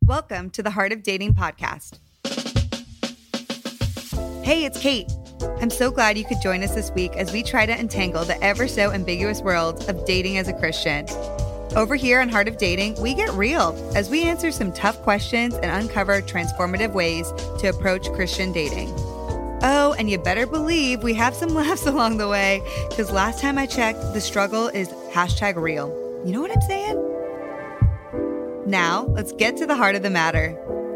Welcome to the Heart of Dating podcast. Hey, it's Kate. I'm so glad you could join us this week as we try to untangle the ever so ambiguous world of dating as a Christian. Over here on Heart of Dating, we get real as we answer some tough questions and uncover transformative ways to approach Christian dating. Oh, and you better believe we have some laughs along the way, because last time I checked, the struggle is #real. You know what I'm saying? Now, let's get to the heart of the matter.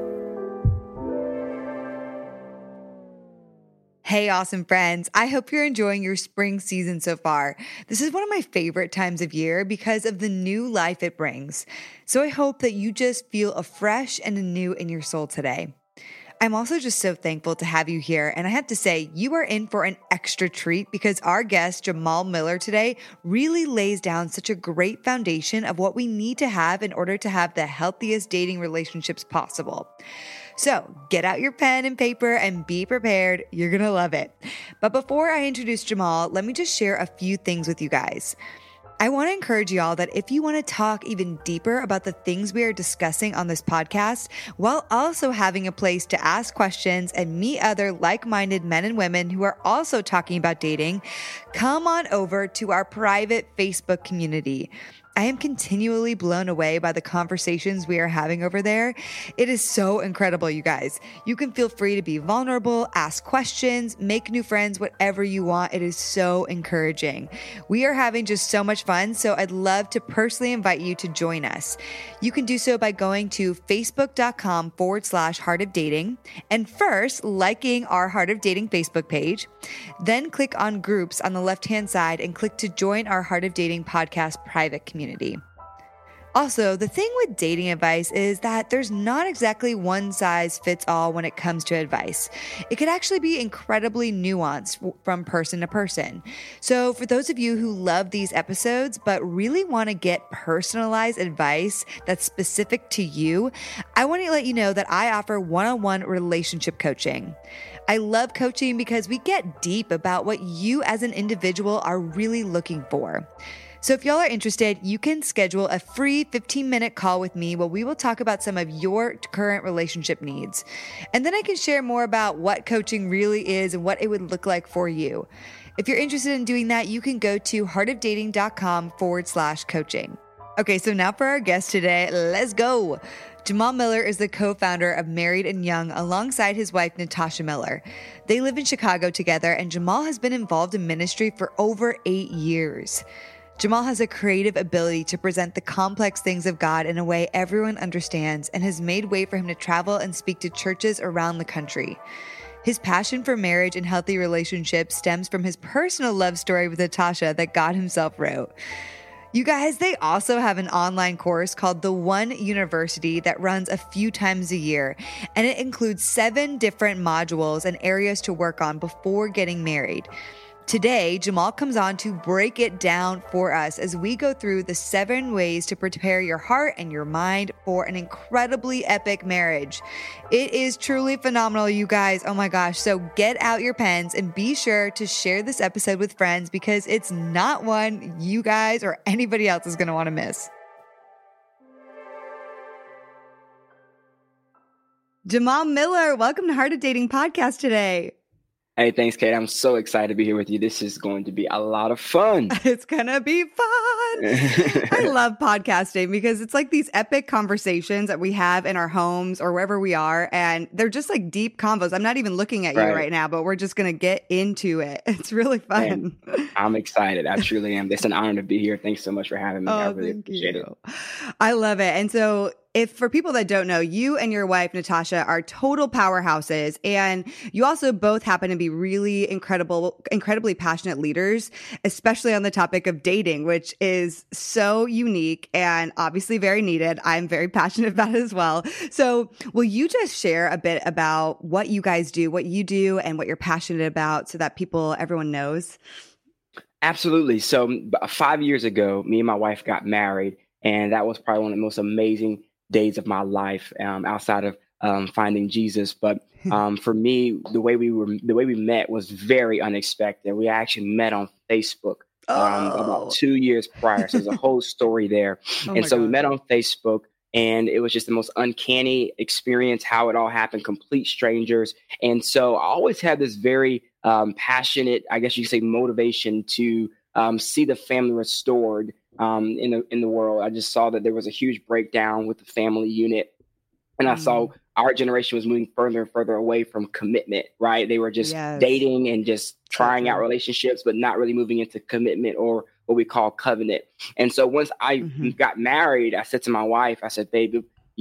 Hey, awesome friends. I hope you're enjoying your spring season so far. This is one of my favorite times of year because of the new life it brings. So I hope that you just feel afresh and anew in your soul today. I'm also just so thankful to have you here. And I have to say, you are in for an extra treat because our guest, Jamal Miller, today really lays down such a great foundation of what we need to have in order to have the healthiest dating relationships possible. So get out your pen and paper and be prepared. You're going to love it. But before I introduce Jamal, let me just share a few things with you guys. I want to encourage y'all that if you want to talk even deeper about the things we are discussing on this podcast, while also having a place to ask questions and meet other like-minded men and women who are also talking about dating, come on over to our private Facebook community. I am continually blown away by the conversations we are having over there. It is so incredible, you guys. You can feel free to be vulnerable, ask questions, make new friends, whatever you want. It is so encouraging. We are having just so much fun, so I'd love to personally invite you to join us. You can do so by going to facebook.com/Heart of Dating and first liking our Heart of Dating Facebook page. Then click on groups on the left-hand side and click to join our Heart of Dating podcast private community. Also, the thing with dating advice is that there's not exactly one size fits all when it comes to advice. It could actually be incredibly nuanced from person to person. So for those of you who love these episodes but really want to get personalized advice that's specific to you, I want to let you know that I offer one-on-one relationship coaching. I love coaching because we get deep about what you as an individual are really looking for. So if y'all are interested, you can schedule a free 15-minute call with me where we will talk about some of your current relationship needs. And then I can share more about what coaching really is and what it would look like for you. If you're interested in doing that, you can go to heartofdating.com/coaching. Okay, so now for our guest today, let's go. Jamal Miller is the co-founder of Married and Young alongside his wife, Natasha Miller. They live in Chicago together, and Jamal has been involved in ministry for over 8 years. Jamal has a creative ability to present the complex things of God in a way everyone understands and has made way for him to travel and speak to churches around the country. His passion for marriage and healthy relationships stems from his personal love story with Natasha that God himself wrote. You guys, they also have an online course called The One University that runs a few times a year, and it includes 7 different modules and areas to work on before getting married. Today, Jamal comes on to break it down for us as we go through the 7 ways to prepare your heart and your mind for an incredibly epic marriage. It is truly phenomenal, you guys. Oh my gosh. So get out your pens and be sure to share this episode with friends because it's not one you guys or anybody else is going to want to miss. Jamal Miller, welcome to Heart of Dating podcast today. Hey, thanks, Kate. I'm so excited to be here with you. This is going to be a lot of fun. It's going to be fun. I love podcasting because it's like these epic conversations that we have in our homes or wherever we are. And they're just like deep convos. I'm not even looking at you right now, but we're just going to get into it. It's really fun. Man, I'm excited. I truly am. It's an honor to be here. Thanks so much for having me. I really appreciate it. I love it. And so if for people that don't know, you and your wife, Natasha, are total powerhouses. And you also both happen to be really incredibly passionate leaders, especially on the topic of dating, which is so unique and obviously very needed. I'm very passionate about it as well. So will you just share a bit about what you guys do, what you do, and what you're passionate about so that everyone knows? Absolutely. So 5 years ago, me and my wife got married, and that was probably one of the most amazing days of my life outside of finding Jesus. But for me, the way we met was very unexpected. We actually met on Facebook about 2 years prior. So there's a whole story there. So we met on Facebook. And it was just the most uncanny experience, how it all happened, complete strangers. And so I always had this very passionate, I guess you could say, motivation to see the family restored in the world. I just saw that there was a huge breakdown with the family unit. And I saw our generation was moving further and further away from commitment, right? They were just dating and just trying out relationships, but not really moving into commitment or what we call covenant. And so once I got married, I said to my wife, I said, babe,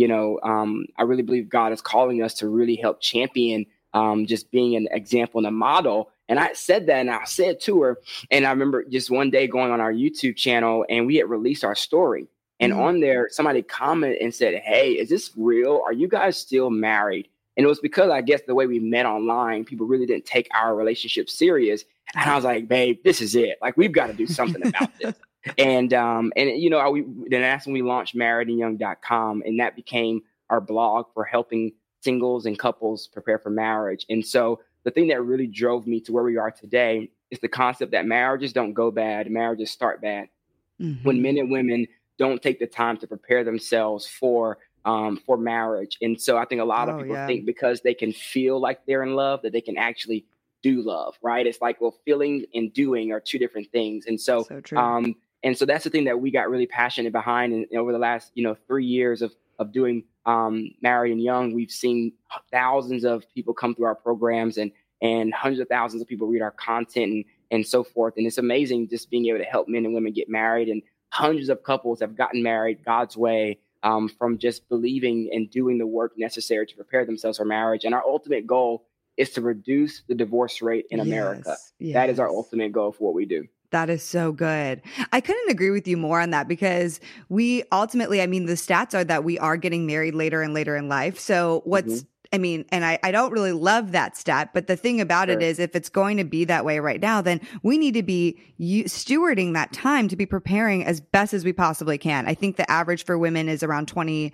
I really believe God is calling us to really help champion just being an example and a model. And I said that, and I said to her, and I remember just one day going on our YouTube channel, and we had released our story. And on there, somebody commented and said, hey, is this real? Are you guys still married? And it was because I guess the way we met online, people really didn't take our relationship serious. And I was like, babe, this is it. Like, we've got to do something about this. And then that's when we launched marriedandyoung.com. And that became our blog for helping singles and couples prepare for marriage. And so the thing that really drove me to where we are today is the concept that marriages don't go bad. Marriages start bad. When men and women don't take the time to prepare themselves for marriage. And so I think a lot of people think because they can feel like they're in love, that they can actually do love, right? It's like, well, feeling and doing are two different things. And so, and so that's the thing that we got really passionate behind. And over the last, 3 years of doing Married and Young, we've seen thousands of people come through our programs and hundreds of thousands of people read our content and so forth. And it's amazing just being able to help men and women get married. And hundreds of couples have gotten married God's way from just believing and doing the work necessary to prepare themselves for marriage. And our ultimate goal is to reduce the divorce rate in America. That is our ultimate goal for what we do. That is so good. I couldn't agree with you more on that, because we ultimately, the stats are that we are getting married later and later in life. So and I don't really love that stat, but the thing about it is, if it's going to be that way right now, then we need to be stewarding that time to be preparing as best as we possibly can. I think the average for women is around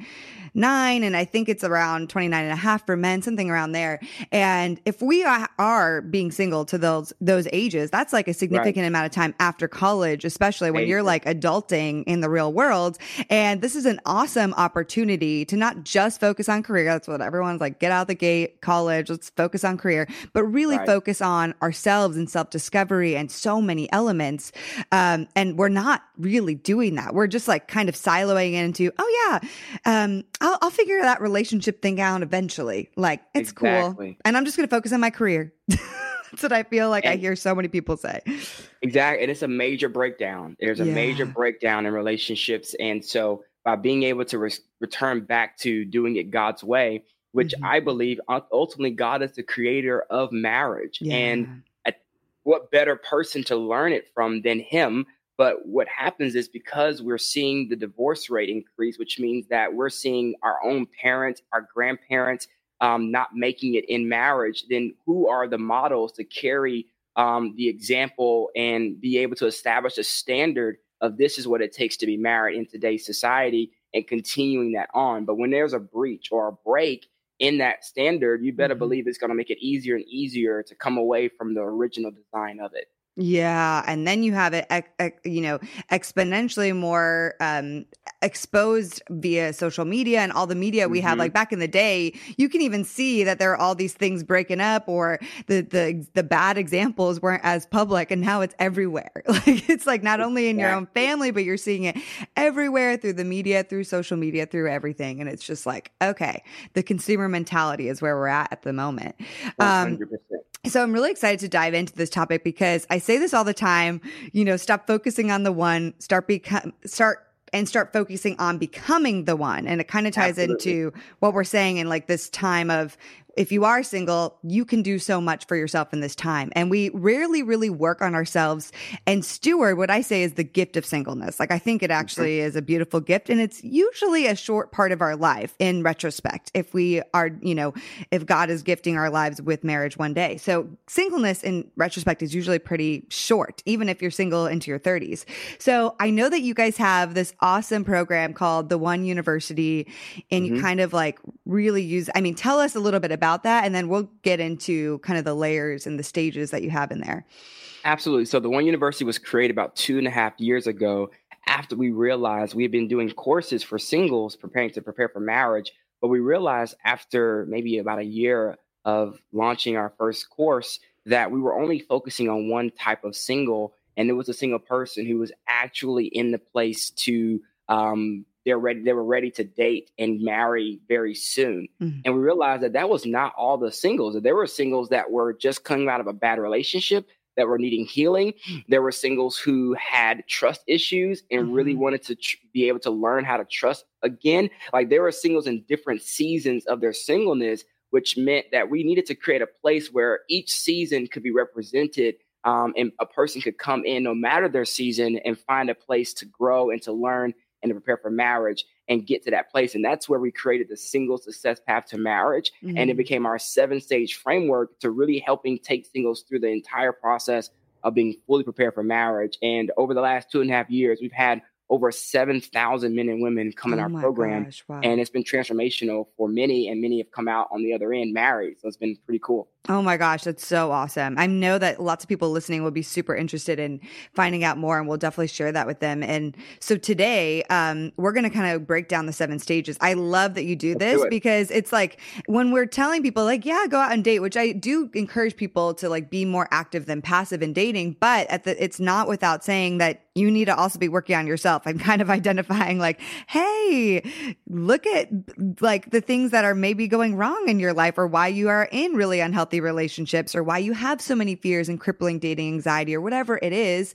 29, and I think it's around 29 and a half for men, something around there. And if we are being single to those ages, that's like a significant amount of time after college, especially when you're like adulting in the real world. And this is an awesome opportunity to not just focus on career. That's what everyone's like, get out the gate, college, let's focus on career, but really focus on ourselves and self-discovery and so many elements. And we're not really doing that. We're just like kind of siloing into, I'll figure that relationship thing out eventually. Like, it's cool. And I'm just going to focus on my career. That's what I feel like I hear so many people say. Exactly. And it's a major breakdown. There's a major breakdown in relationships. And so by being able to return back to doing it God's way, which I believe ultimately God is the creator of marriage. And what better person to learn it from than him? But what happens is, because we're seeing the divorce rate increase, which means that we're seeing our own parents, our grandparents not making it in marriage, then who are the models to carry the example and be able to establish a standard of this is what it takes to be married in today's society, and continuing that on. But when there's a breach or a break in that standard, you better believe it's going to make it easier and easier to come away from the original design of it. Yeah. And then you have it, exponentially more exposed via social media and all the media we have. Like back in the day, you can even see that there are all these things breaking up, or the bad examples weren't as public, and now it's everywhere. Like, it's like not only in your own family, but you're seeing it everywhere through the media, through social media, through everything. And it's just like, okay, the consumer mentality is where we're at the moment. 100%. So I'm really excited to dive into this topic, because I say this all the time, stop focusing on the one, start focusing on becoming the one. And it kind of ties into what we're saying in like this time of, if you are single, you can do so much for yourself in this time. And we rarely really work on ourselves and steward what I say is the gift of singleness. Like, I think it actually is a beautiful gift, and it's usually a short part of our life in retrospect, if we are, if God is gifting our lives with marriage one day. So singleness in retrospect is usually pretty short, even if you're single into your 30s. So I know that you guys have this awesome program called The One University, and you kind of like really use, tell us a little bit about that, and then we'll get into kind of the layers and the stages that you have in there. Absolutely. So the One University was created about 2.5 years ago after we realized we had been doing courses for singles prepare for marriage, but we realized after maybe about a year of launching our first course that we were only focusing on one type of single, and it was a single person who was actually in the place to they were ready to date and marry very soon. Mhm. And we realized that that was not all the singles. That there were singles that were just coming out of a bad relationship that were needing healing. There were singles who had trust issues and really wanted to be able to learn how to trust again. Like there were singles in different seasons of their singleness, which meant that we needed to create a place where each season could be represented, and a person could come in no matter their season and find a place to grow and to learn and to prepare for marriage and get to that place. And that's where we created the Single Success Path to Marriage. And it became our 7-stage framework to really helping take singles through the entire process of being fully prepared for marriage. And over the last 2.5 years, we've had over 7,000 men and women come in our program. Gosh, wow. And it's been transformational for many, and many have come out on the other end married. So it's been pretty cool. Oh my gosh, that's so awesome. I know that lots of people listening will be super interested in finding out more, and we'll definitely share that with them. And so today, we're going to kind of break down the 7 stages. I love that you do this because it's like when we're telling people like, yeah, go out and date, which I do encourage people to like be more active than passive in dating, but it's not without saying that you need to also be working on yourself and kind of identifying like, hey, look at like the things that are maybe going wrong in your life or why you are in really unhealthy relationships or why you have so many fears and crippling dating anxiety or whatever it is.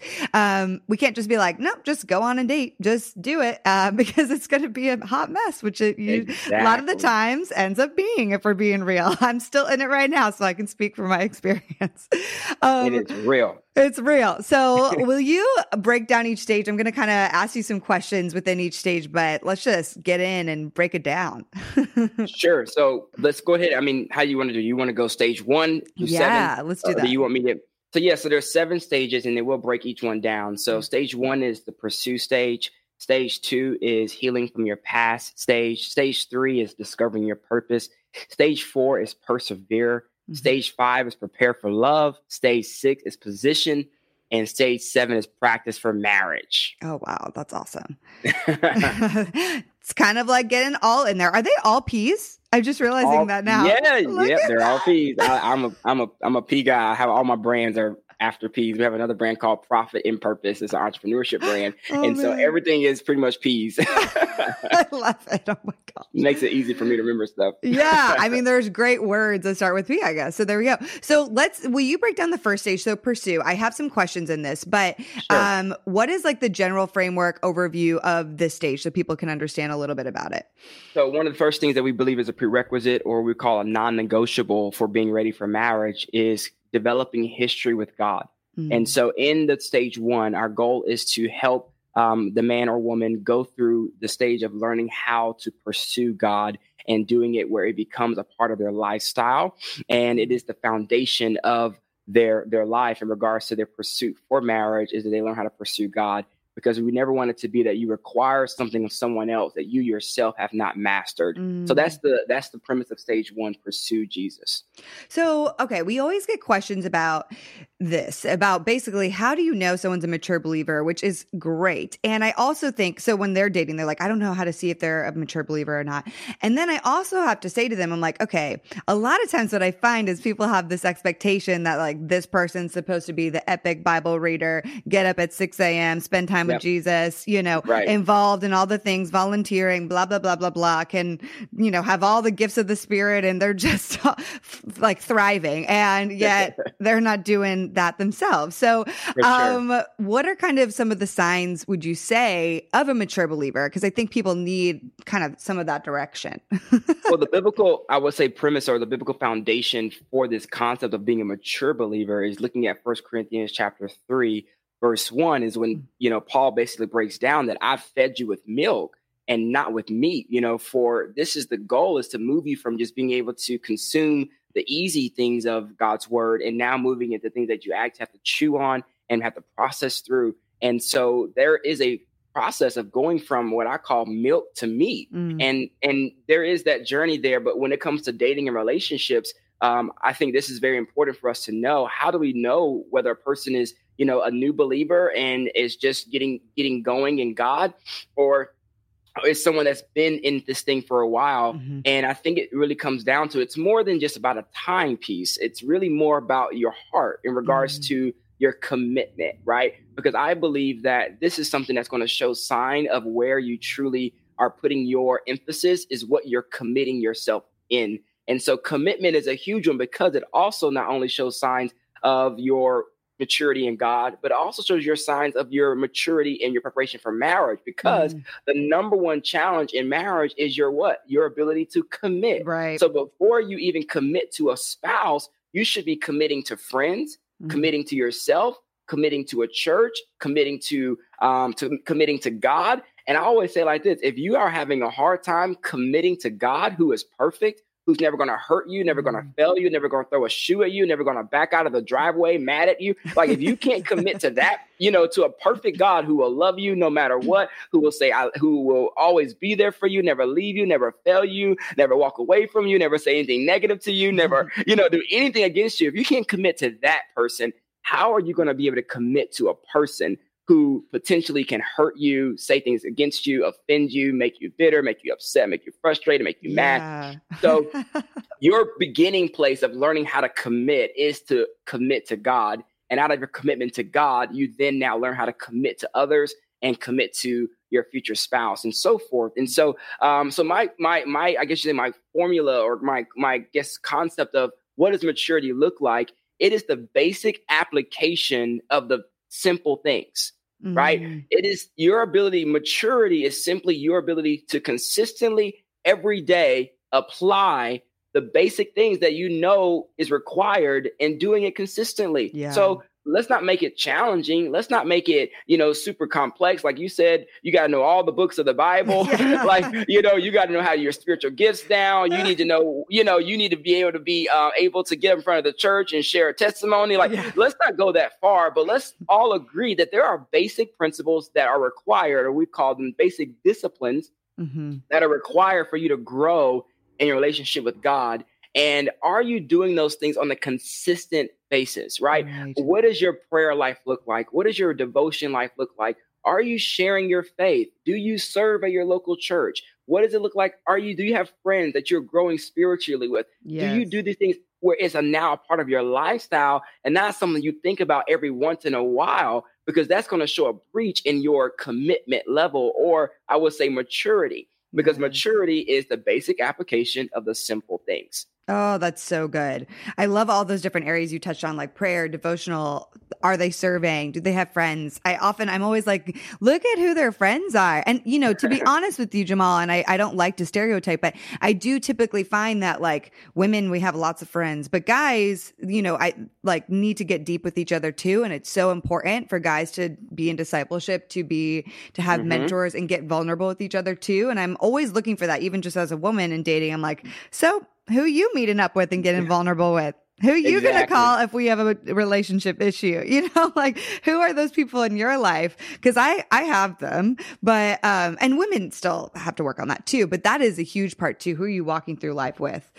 We can't just be like, nope, just go on and date. Just do it because it's going to be a hot mess, which a lot of the times ends up being, if we're being real. I'm still in it right now, so I can speak from my experience. It is real. It's real. So will you break down each stage? I'm going to kind of ask you some questions within each stage, but let's just get in and break it down. Sure. So let's go ahead. I mean, how you want to do? You want to go stage 1 through 7? Yeah, let's do that. Do you want me to? So yeah, so there's 7 stages and then we'll break each one down. So stage 1 is the pursue stage. Stage 2 is healing from your past stage. Stage 3 is discovering your purpose. Stage 4 is persevere. Stage 5 is prepare for love. Stage 6 is position. And stage 7 is practice for marriage. Oh, wow. That's awesome. It's kind of like getting all in there. Are they all P's? I'm just realizing that now. Yeah, they're all P's. I'm a P guy. I have all my brands are after P's. We have another brand called Profit in Purpose. It's an entrepreneurship brand. So everything is pretty much P's. I love it. Oh my God. Makes it easy for me to remember stuff. Yeah. I mean, there's great words that start with P, I guess. So there we go. So will you break down the first stage? So pursue. I have some questions in this, but sure. What is like the general framework overview of this stage so people can understand a little bit about it? So one of the first things that we believe is a prerequisite, or we call a non-negotiable for being ready for marriage, is developing history with God. And so in the stage 1, our goal is to help the man or woman go through the stage of learning how to pursue God and doing it where it becomes a part of their lifestyle. And it is the foundation of their life in regards to their pursuit for marriage, is that they learn how to pursue God. Because we never want it to be that you require something of someone else that you yourself have not mastered. So that's the premise of stage 1, pursue Jesus. So, okay, we always get questions about this, about basically how do you know someone's a mature believer, which is great. And I also think, so when they're dating, they're like, I don't know how to see if they're a mature believer or not. And then I also have to say to them, I'm like, okay, a lot of times what I find is people have this expectation that like this person's supposed to be the epic Bible reader, get up at 6 a.m., spend time with Jesus, involved in all the things, volunteering, blah, blah, blah, blah, blah, can, have all the gifts of the Spirit, and they're just like thriving. And yet they're not doing that themselves. So what are kind of some of the signs, would you say, of a mature believer? Because I think people need kind of some of that direction. Well, the biblical, I would say, premise or the biblical foundation for this concept of being a mature believer is looking at 1 Corinthians chapter 3, verse 1 is when, Paul basically breaks down that I've fed you with milk and not with meat, for this is the goal, is to move you from just being able to consume the easy things of God's word and now moving into things that you actually have to chew on and have to process through. And so there is a process of going from what I call milk to meat. And there is that journey there. But when it comes to dating and relationships, I think this is very important for us to know. How do we know whether a person is a new believer and is just getting going in God, or is someone that's been in this thing for a while. Mm-hmm. And I think it really comes down to, it's more than just about a timepiece. It's really more about your heart in regards to your commitment, right? Because I believe that this is something that's going to show sign of where you truly are putting your emphasis, is what you're committing yourself in. And so commitment is a huge one, because it also not only shows signs of your maturity in God, but it also shows your signs of your maturity in your preparation for marriage, because the number one challenge in marriage is your ability to commit. Right. So before you even commit to a spouse, you should be committing to friends, committing to yourself, committing to a church, committing to committing to God. And I always say like this: if you are having a hard time committing to God, who is perfect, who's never going to hurt you, never going to fail you, never going to throw a shoe at you, never going to back out of the driveway mad at you. Like, if you can't commit to that, to a perfect God who will love you no matter what, who will always be there for you, never leave you, never fail you, never walk away from you, never say anything negative to you, never, do anything against you. If you can't commit to that person, how are you going to be able to commit to a person who potentially can hurt you, say things against you, offend you, make you bitter, make you upset, make you frustrated, make you mad? So your beginning place of learning how to commit is to commit to God. And out of your commitment to God, you then now learn how to commit to others and commit to your future spouse and so forth. And so, my I guess you say my formula, or my concept of what does maturity look like? It is the basic application of the simple things, right? It is your ability. Maturity is simply your ability to consistently every day apply the basic things that is required, and doing it consistently. So let's not make it challenging. Let's not make it, super complex. Like you said, you got to know all the books of the Bible. You got to know how your spiritual gifts down. You need to know, you need to be able to get in front of the church and share a testimony. Let's not go that far, but let's all agree that there are basic principles that are required, or we call them basic disciplines that are required for you to grow in your relationship with God. And are you doing those things on a consistent basis, right? What does your prayer life look like? What does your devotion life look like? Are you sharing your faith? Do you serve at your local church? What does it look like? Do you have friends that you're growing spiritually with? Do you do these things where it's now a part of your lifestyle and not something you think about every once in a while? Because that's going to show a breach in your commitment level, or I would say maturity, because maturity is the basic application of the simple things. Oh, that's so good. I love all those different areas you touched on, like prayer, devotional. Are they serving? Do they have friends? I'm always like, look at who their friends are. And, to be honest with you, Jamal, and I don't like to stereotype, but I do typically find that like women, we have lots of friends, but guys, I need to get deep with each other too. And it's so important for guys to be in discipleship, to have mentors and get vulnerable with each other too. And I'm always looking for that, even just as a woman in dating. I'm like, so who you meeting up with and getting vulnerable with? Who are you going to call if we have a relationship issue? Who are those people in your life? Because I have them, but, and women still have to work on that too, but that is a huge part too. Who are you walking through life with?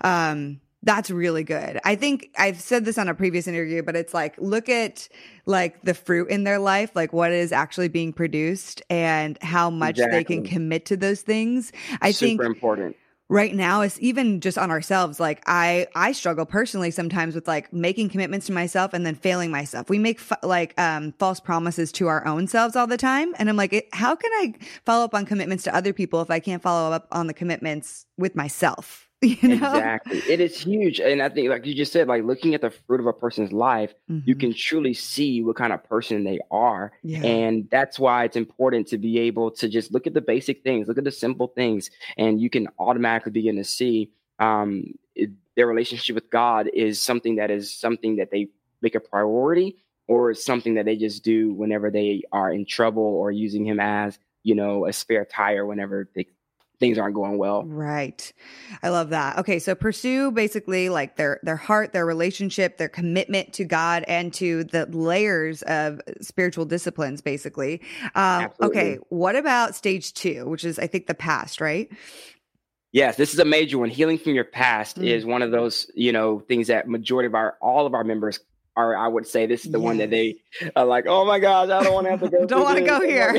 That's really good. I think I've said this on a previous interview, but it's like, look at like the fruit in their life, like what is actually being produced and how much they can commit to those things. I think super important. Right now, it's even just on ourselves. Like I struggle personally sometimes with like making commitments to myself and then failing myself. We make false promises to our own selves all the time. And I'm like, how can I follow up on commitments to other people if I can't follow up on the commitments with myself? Exactly. It is huge. And I think, like you just said, like looking at the fruit of a person's life, you can truly see what kind of person they are. And that's why it's important to be able to just look at the basic things, look at the simple things, and you can automatically begin to see their relationship with God is something that they make a priority, or it's something that they just do whenever they are in trouble, or using him as, a spare tire whenever things aren't going well. Right. I love that. Okay. So pursue basically like their heart, their relationship, their commitment to God and to the layers of spiritual disciplines, basically. Okay. What about stage 2, which is, I think, the past, right? Yes, this is a major one. Healing from your past is one of those, things that majority of all of our members are, I would say this is the one that Yes. they are like, oh my gosh, I don't want to have to go Don't want to go here.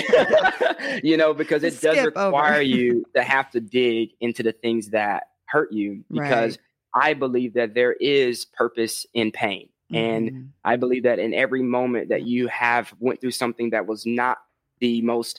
Because it does Skip require over. you to have to dig into the things that hurt you, because Right. I believe that there is purpose in pain. And Mhm. I believe that in every moment that you have went through something that was not the most,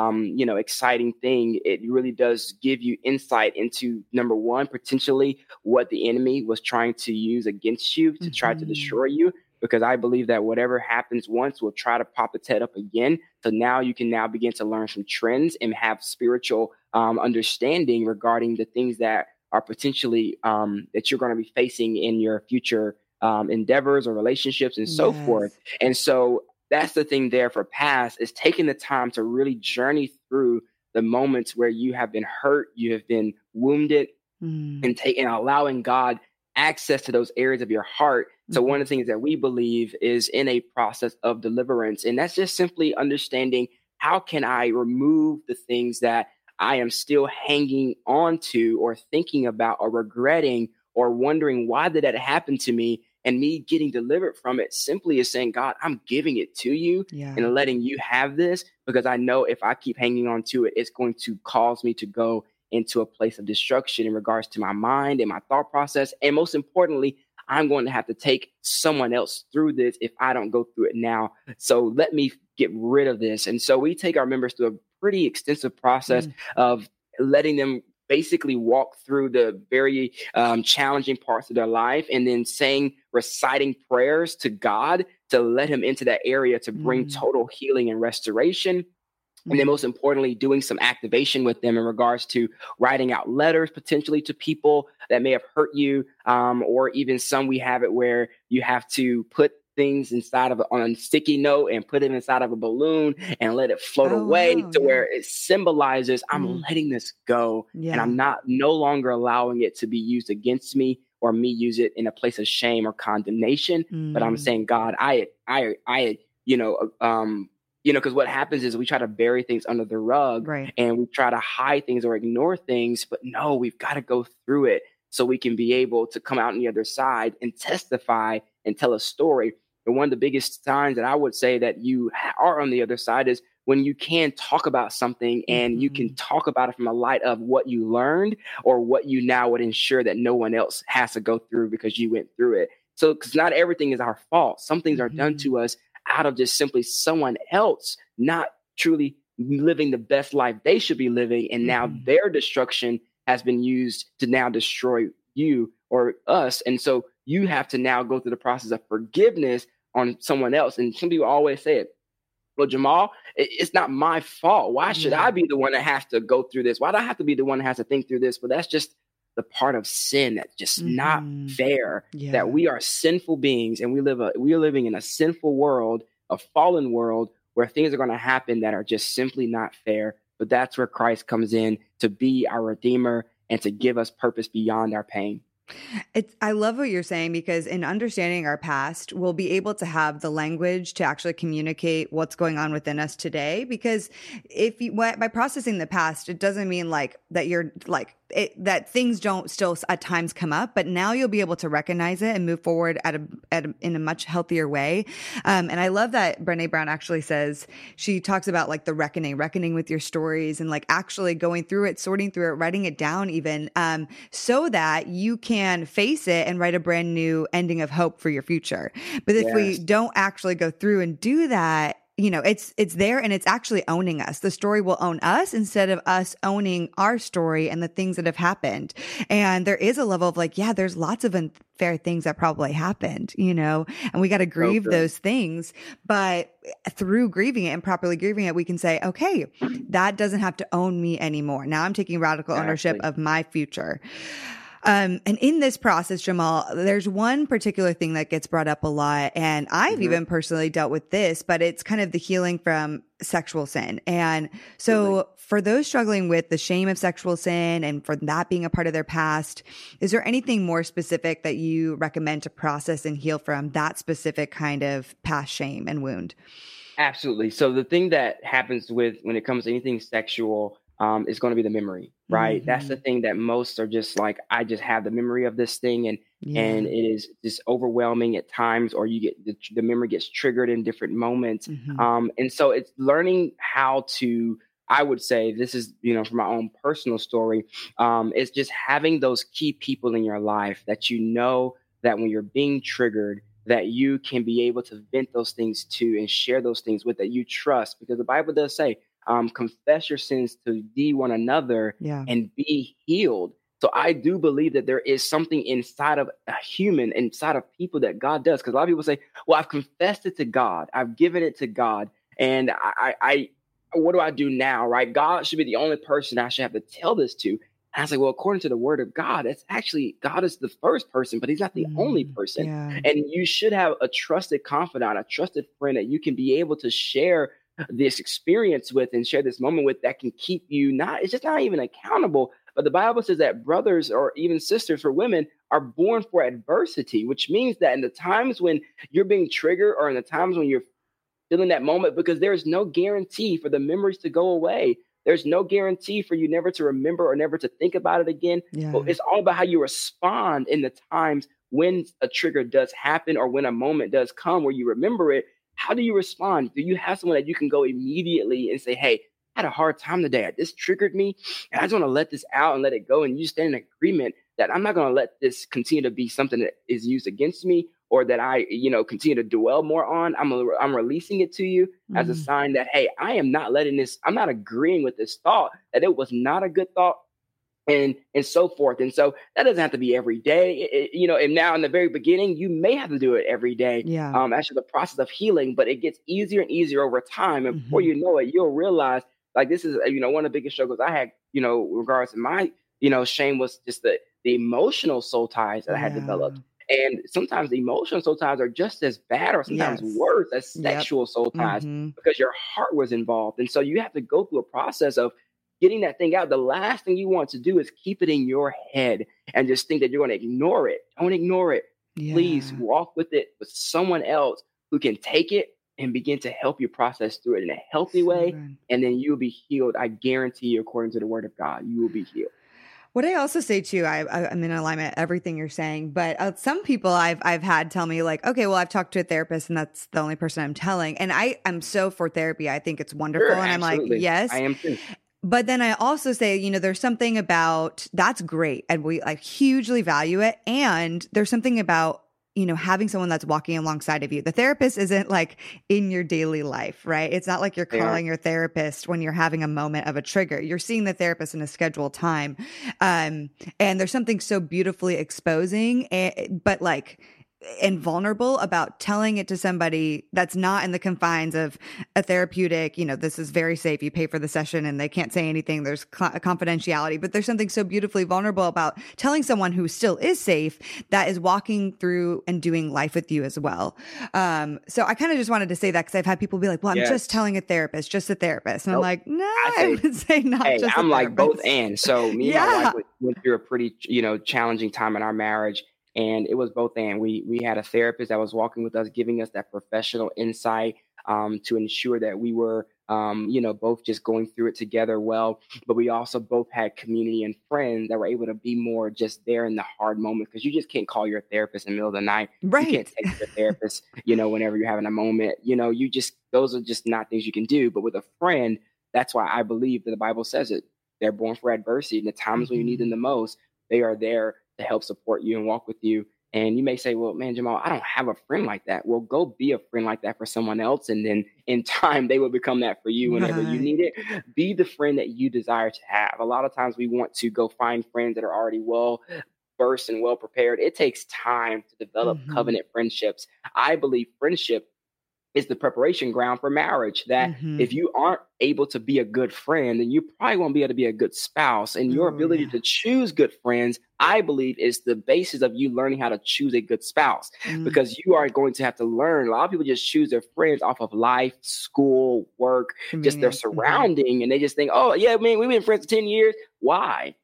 exciting thing, it really does give you insight into, number one, potentially what the enemy was trying to use against you to try to Mhm. destroy you. Because I believe that whatever happens once will try to pop its head up again. So now you can now begin to learn some trends and have spiritual understanding regarding the things that are potentially that you're going to be facing in your future endeavors or relationships and so forth. Yes. And so that's the thing there for past, is taking the time to really journey through the moments where you have been hurt, you have been wounded, Mm. and allowing God access to those areas of your heart. So one of the things that we believe is in a process of deliverance, and that's just simply understanding, how can I remove the things that I am still hanging on to or thinking about or regretting or wondering, why did that happen to me? And me getting delivered from it simply is saying, God, I'm giving it to you Yeah. and letting you have this, because I know if I keep hanging on to it, it's going to cause me to go into a place of destruction in regards to my mind and my thought process. And most importantly, I'm going to have to take someone else through this if I don't go through it now. So let me get rid of this. And so we take our members through a pretty extensive process of letting them basically walk through the very challenging parts of their life, and then reciting prayers to God to let him into that area to bring total healing and restoration. And then most importantly, doing some activation with them in regards to writing out letters potentially to people that may have hurt you. Or even some, we have it where you have to put things inside of on a sticky note and put it inside of a balloon and let it float Oh, away, wow. to Yeah. where it symbolizes, I'm letting this go, and Yeah. I'm no longer allowing it to be used against me or me use it in a place of shame or condemnation. But I'm saying, God, because what happens is we try to bury things under the rug, Right. and we try to hide things or ignore things. But no, we've got to go through it so we can be able to come out on the other side and testify and tell a story. And one of the biggest signs that I would say that you are on the other side is when you can talk about something and you can talk about it from a light of what you learned or what you now would ensure that no one else has to go through because you went through it. So, because not everything is our fault. Some things are done to us out of just simply someone else not truly living the best life they should be living. And now their destruction has been used to now destroy you or us. And so you have to now go through the process of forgiveness on someone else. And some people always say it, well, Jamal, it's not my fault. Why should I be the one that has to go through this? Why do I have to be the one that has to think through this? But that's just the part of sin that's just not fair. Yeah. That we are sinful beings, and we are living in a sinful world, a fallen world, where things are going to happen that are just simply not fair. But that's where Christ comes in to be our Redeemer and to give us purpose beyond our pain. I love what you're saying, because in understanding our past, we'll be able to have the language to actually communicate what's going on within us today. Because by processing the past, it doesn't mean like that you're like that things don't still at times come up, but now you'll be able to recognize it and move forward in a much healthier way. And I love that Brené Brown actually says, she talks about like the reckoning with your stories, and like actually going through it, sorting through it, writing it down even, so that you can face it and write a brand new ending of hope for your future. But if we don't actually go through and do that, it's there, and it's actually owning us. The story will own us instead of us owning our story and the things that have happened. And there is a level of like, yeah, there's lots of unfair things that probably happened, and we got to grieve those things. But through grieving it and properly grieving it, we can say, okay, that doesn't have to own me anymore. Now I'm taking radical ownership of my future. And in this process, Jamal, there's one particular thing that gets brought up a lot, and I've even personally dealt with this, but it's kind of the healing from sexual sin. And so for those struggling with the shame of sexual sin and for that being a part of their past, is there anything more specific that you recommend to process and heal from that specific kind of past shame and wound? Absolutely. So the thing that happens when it comes to anything sexual, is going to be the memory, right? That's the thing that most are just like, I just have the memory of this thing, and it is just overwhelming at times, or you get the memory gets triggered in different moments. And so it's learning how to, I would say, this is, from my own personal story, it's just having those key people in your life that that when you're being triggered, that you can be able to vent those things to and share those things with, that you trust, because the Bible does say, confess your sins to one another and be healed. So I do believe that there is something inside of a human, inside of people, that God does. Because a lot of people say, well, I've confessed it to God, I've given it to God, and I what do I do now, right? God should be the only person I should have to tell this to. And I was like, well, according to the word of God, it's actually, God is the first person, but he's not the only person. And you should have a trusted confidant, a trusted friend that you can be able to share this experience with and share this moment with, that can keep you it's just not even accountable. But the Bible says that brothers, or even sisters for women, are born for adversity, which means that in the times when you're being triggered, or in the times when you're feeling that moment, because there is no guarantee for the memories to go away. There's no guarantee for you never to remember or never to think about it again. But it's all about how you respond in the times when a trigger does happen, or when a moment does come where you remember it. How do you respond? Do you have someone that you can go immediately and say, hey, I had a hard time today, this triggered me, and I just want to let this out and let it go, and you stand in agreement that I'm not going to let this continue to be something that is used against me, or that I, continue to dwell more on. I'm releasing it to you as a sign that, hey, I am not letting this, I'm not agreeing with this thought, that it was not a good thought, and so forth. And so that doesn't have to be every day, and now in the very beginning, you may have to do it every day. Actually, the process of healing, but it gets easier and easier over time. And before you know it, you'll realize, like, this is, one of the biggest struggles I had, regards to my, shame, was just the emotional soul ties that I had developed. And sometimes the emotional soul ties are just as bad, or sometimes worse, as sexual soul ties, because your heart was involved. And so you have to go through a process of getting that thing out. The last thing you want to do is keep it in your head and just think that you're going to ignore it. Don't ignore it. Please walk with it with someone else who can take it and begin to help you process through it in a healthy way. And then you'll be healed. I guarantee you, according to the word of God, you will be healed. What I also say too, I'm in alignment with everything you're saying, but some people I've had tell me, like, okay, well, I've talked to a therapist and that's the only person I'm telling. And I'm so for therapy. I think it's wonderful. Sure, and absolutely. I'm like, yes. I am too. But then I also say, there's something about, that's great, and we hugely value it. And there's something about, having someone that's walking alongside of you. The therapist isn't like in your daily life, right? It's not like you're calling your therapist when you're having a moment of a trigger. You're seeing the therapist in a scheduled time. And there's something so beautifully exposing, but and vulnerable about telling it to somebody that's not in the confines of a therapeutic, this is very safe. You pay for the session and they can't say anything. There's confidentiality, but there's something so beautifully vulnerable about telling someone who still is safe, that is walking through and doing life with you as well. So I kind of just wanted to say that, because I've had people be like, well, I'm just telling a therapist, just a therapist. And I'm like, no, I would say not just a therapist. I'm like both and. So me and my wife went through a pretty, challenging time in our marriage. And it was both and. We had a therapist that was walking with us, giving us that professional insight to ensure that we were, both just going through it together well. But we also both had community and friends that were able to be more just there in the hard moment, because you just can't call your therapist in the middle of the night. Right. You can't text your therapist, whenever you're having a moment. Those are just not things you can do. But with a friend, that's why I believe that the Bible says it. They're born for adversity. And the times when you need them the most, they are there to help support you and walk with you. And you may say, well, man, Jamal, I don't have a friend like that. Well, go be a friend like that for someone else. And then in time, they will become that for you whenever you need it. Be the friend that you desire to have. A lot of times we want to go find friends that are already well versed and well prepared. It takes time to develop covenant friendships. I believe friendship is the preparation ground for marriage, that if you aren't able to be a good friend, then you probably won't be able to be a good spouse. And your ability to choose good friends, I believe, is the basis of you learning how to choose a good spouse, because you are going to have to learn. A lot of people just choose their friends off of life, school, work, just their surrounding. And they just think, oh, yeah, man, we've been friends for 10 years. Why?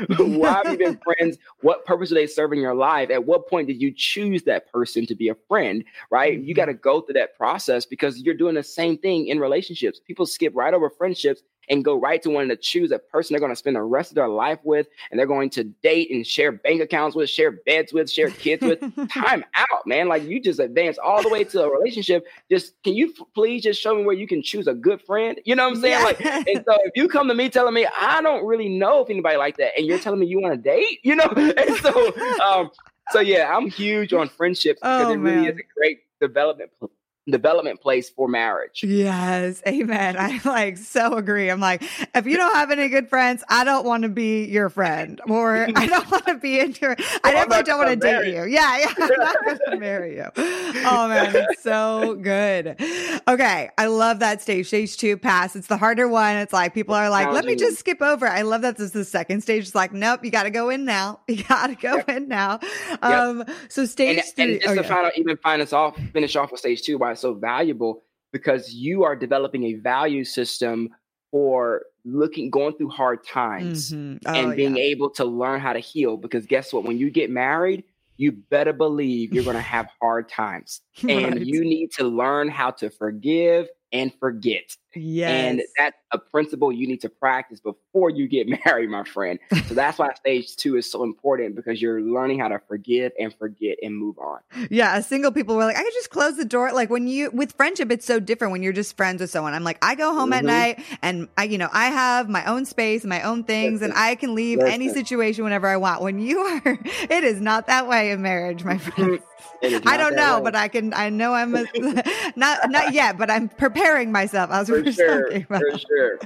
Why have you been friends? What purpose do they serve in your life? At what point did you choose that person to be a friend, right? You got to go through that process, because you're doing the same thing in relationships. People skip right over friendships and go right to wanting to choose a person they're going to spend the rest of their life with, and they're going to date and share bank accounts with, share beds with, share kids with. Time out, man. Like, you just advance all the way to a relationship. Just, can you please just show me where you can choose a good friend? You know what I'm saying? Like, and so if you come to me telling me I don't really know if anybody like that, and you're telling me you want to date, you know, and so yeah, I'm huge on friendships because it really is a great development place for marriage. Yes. Amen. I like so agree. I'm like, if you don't have any good friends, I don't want to be your friend, or I don't want to be in your, I definitely don't want to date you. Yeah. I'm not going to marry you. Oh man, it's so good. Okay. I love that stage. Stage 2 pass. It's the harder one. It's like, people are like, let me just skip over. I love that this is the second stage. It's like, nope, you got to go in now. You got to go in now. So stage 3. And just to finish off with stage 2, why it's so valuable, because you are developing a value system for going through hard times and being able to learn how to heal. Because guess what? When you get married, you better believe you're going to have hard times. And you need to learn how to forgive and forget. Yes. And that's a principle you need to practice before you get married, my friend. So that's why stage 2 is so important, because you're learning how to forgive and forget and move on. Yeah. Single people were like, I could just close the door. Like, with friendship, it's so different when you're just friends with someone. I'm like, I go home at night and I have my own space, my own things, and I can leave any situation whenever I want. When it is not that way in marriage, my friend. I don't know, but I know I'm not yet, but I'm preparing myself. For sure.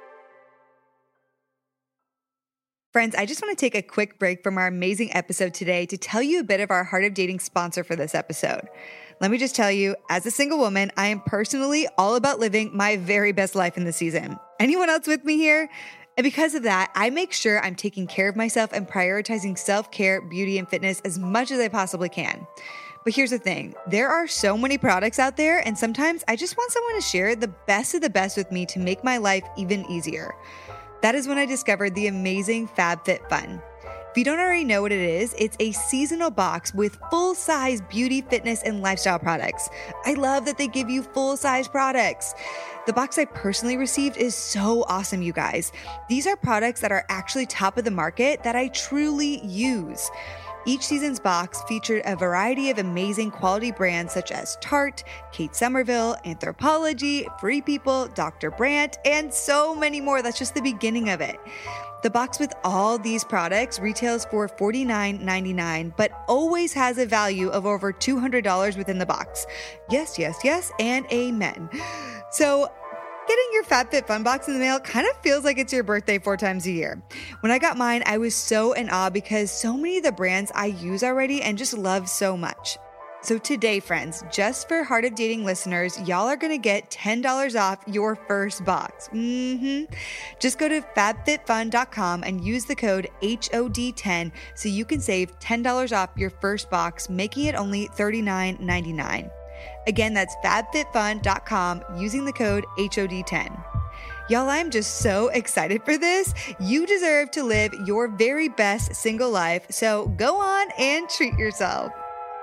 Friends, I just want to take a quick break from our amazing episode today to tell you a bit of our Heart of Dating sponsor for this episode. Let me just tell you, as a single woman, I am personally all about living my very best life in the season. Anyone else with me here? And because of that, I make sure I'm taking care of myself and prioritizing self-care, beauty, and fitness as much as I possibly can. But here's the thing. There are so many products out there, and sometimes I just want someone to share the best of the best with me to make my life even easier. That is when I discovered the amazing FabFitFun. If you don't already know what it is, it's a seasonal box with full-size beauty, fitness, and lifestyle products. I love that they give you full-size products. The box I personally received is so awesome, you guys. These are products that are actually top of the market that I truly use. Each season's box featured a variety of amazing quality brands such as Tarte, Kate Somerville, Anthropologie, Free People, Dr. Brandt, and so many more. That's just the beginning of it. The box with all these products retails for $49.99, but always has a value of over $200 within the box. Yes, yes, yes, and amen. So getting your FabFitFun box in the mail kind of feels like it's your birthday 4 times a year. When I got mine, I was so in awe because so many of the brands I use already and just love so much. So today, friends, just for Heart of Dating listeners, y'all are going to get $10 off your first box. Just go to fabfitfun.com and use the code HOD10 so you can save $10 off your first box, making it only $39.99. Again, that's fabfitfun.com using the code HOD10. Y'all, I'm just so excited for this. You deserve to live your very best single life, so go on and treat yourself.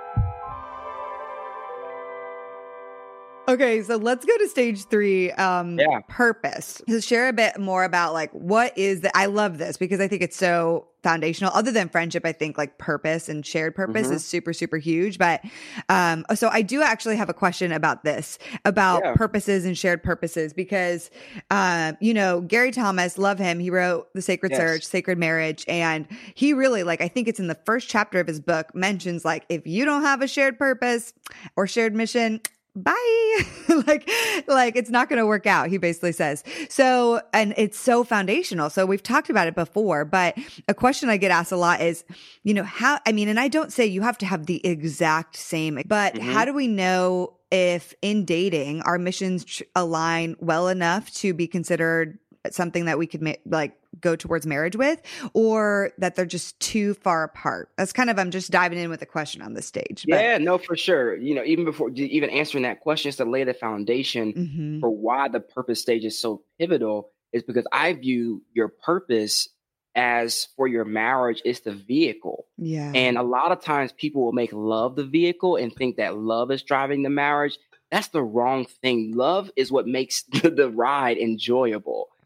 Okay, so let's go to stage 3, purpose. So share a bit more about like, what is I love this because I think it's so foundational. Other than friendship, I think like purpose and shared purpose is super, super huge. But so I do actually have a question about this, about purposes and shared purposes, because, Gary Thomas, love him. He wrote The Sacred Search, Sacred Marriage. And he really, I think it's in the first chapter of his book, mentions like, if you don't have a shared purpose or shared mission, bye. like it's not going to work out, he basically says. So, and it's so foundational. So we've talked about it before, but a question I get asked a lot is, and I don't say you have to have the exact same, but how do we know if in dating our missions align well enough to be considered something that we could go towards marriage with, or that they're just too far apart? That's kind of, I'm just diving in with a question on this stage. Yeah, no, for sure. Even before even answering that question, just to lay the foundation for why the purpose stage is so pivotal is because I view your purpose as for your marriage is the vehicle. Yeah. And a lot of times people will make love the vehicle and think that love is driving the marriage. That's the wrong thing. Love is what makes the ride enjoyable.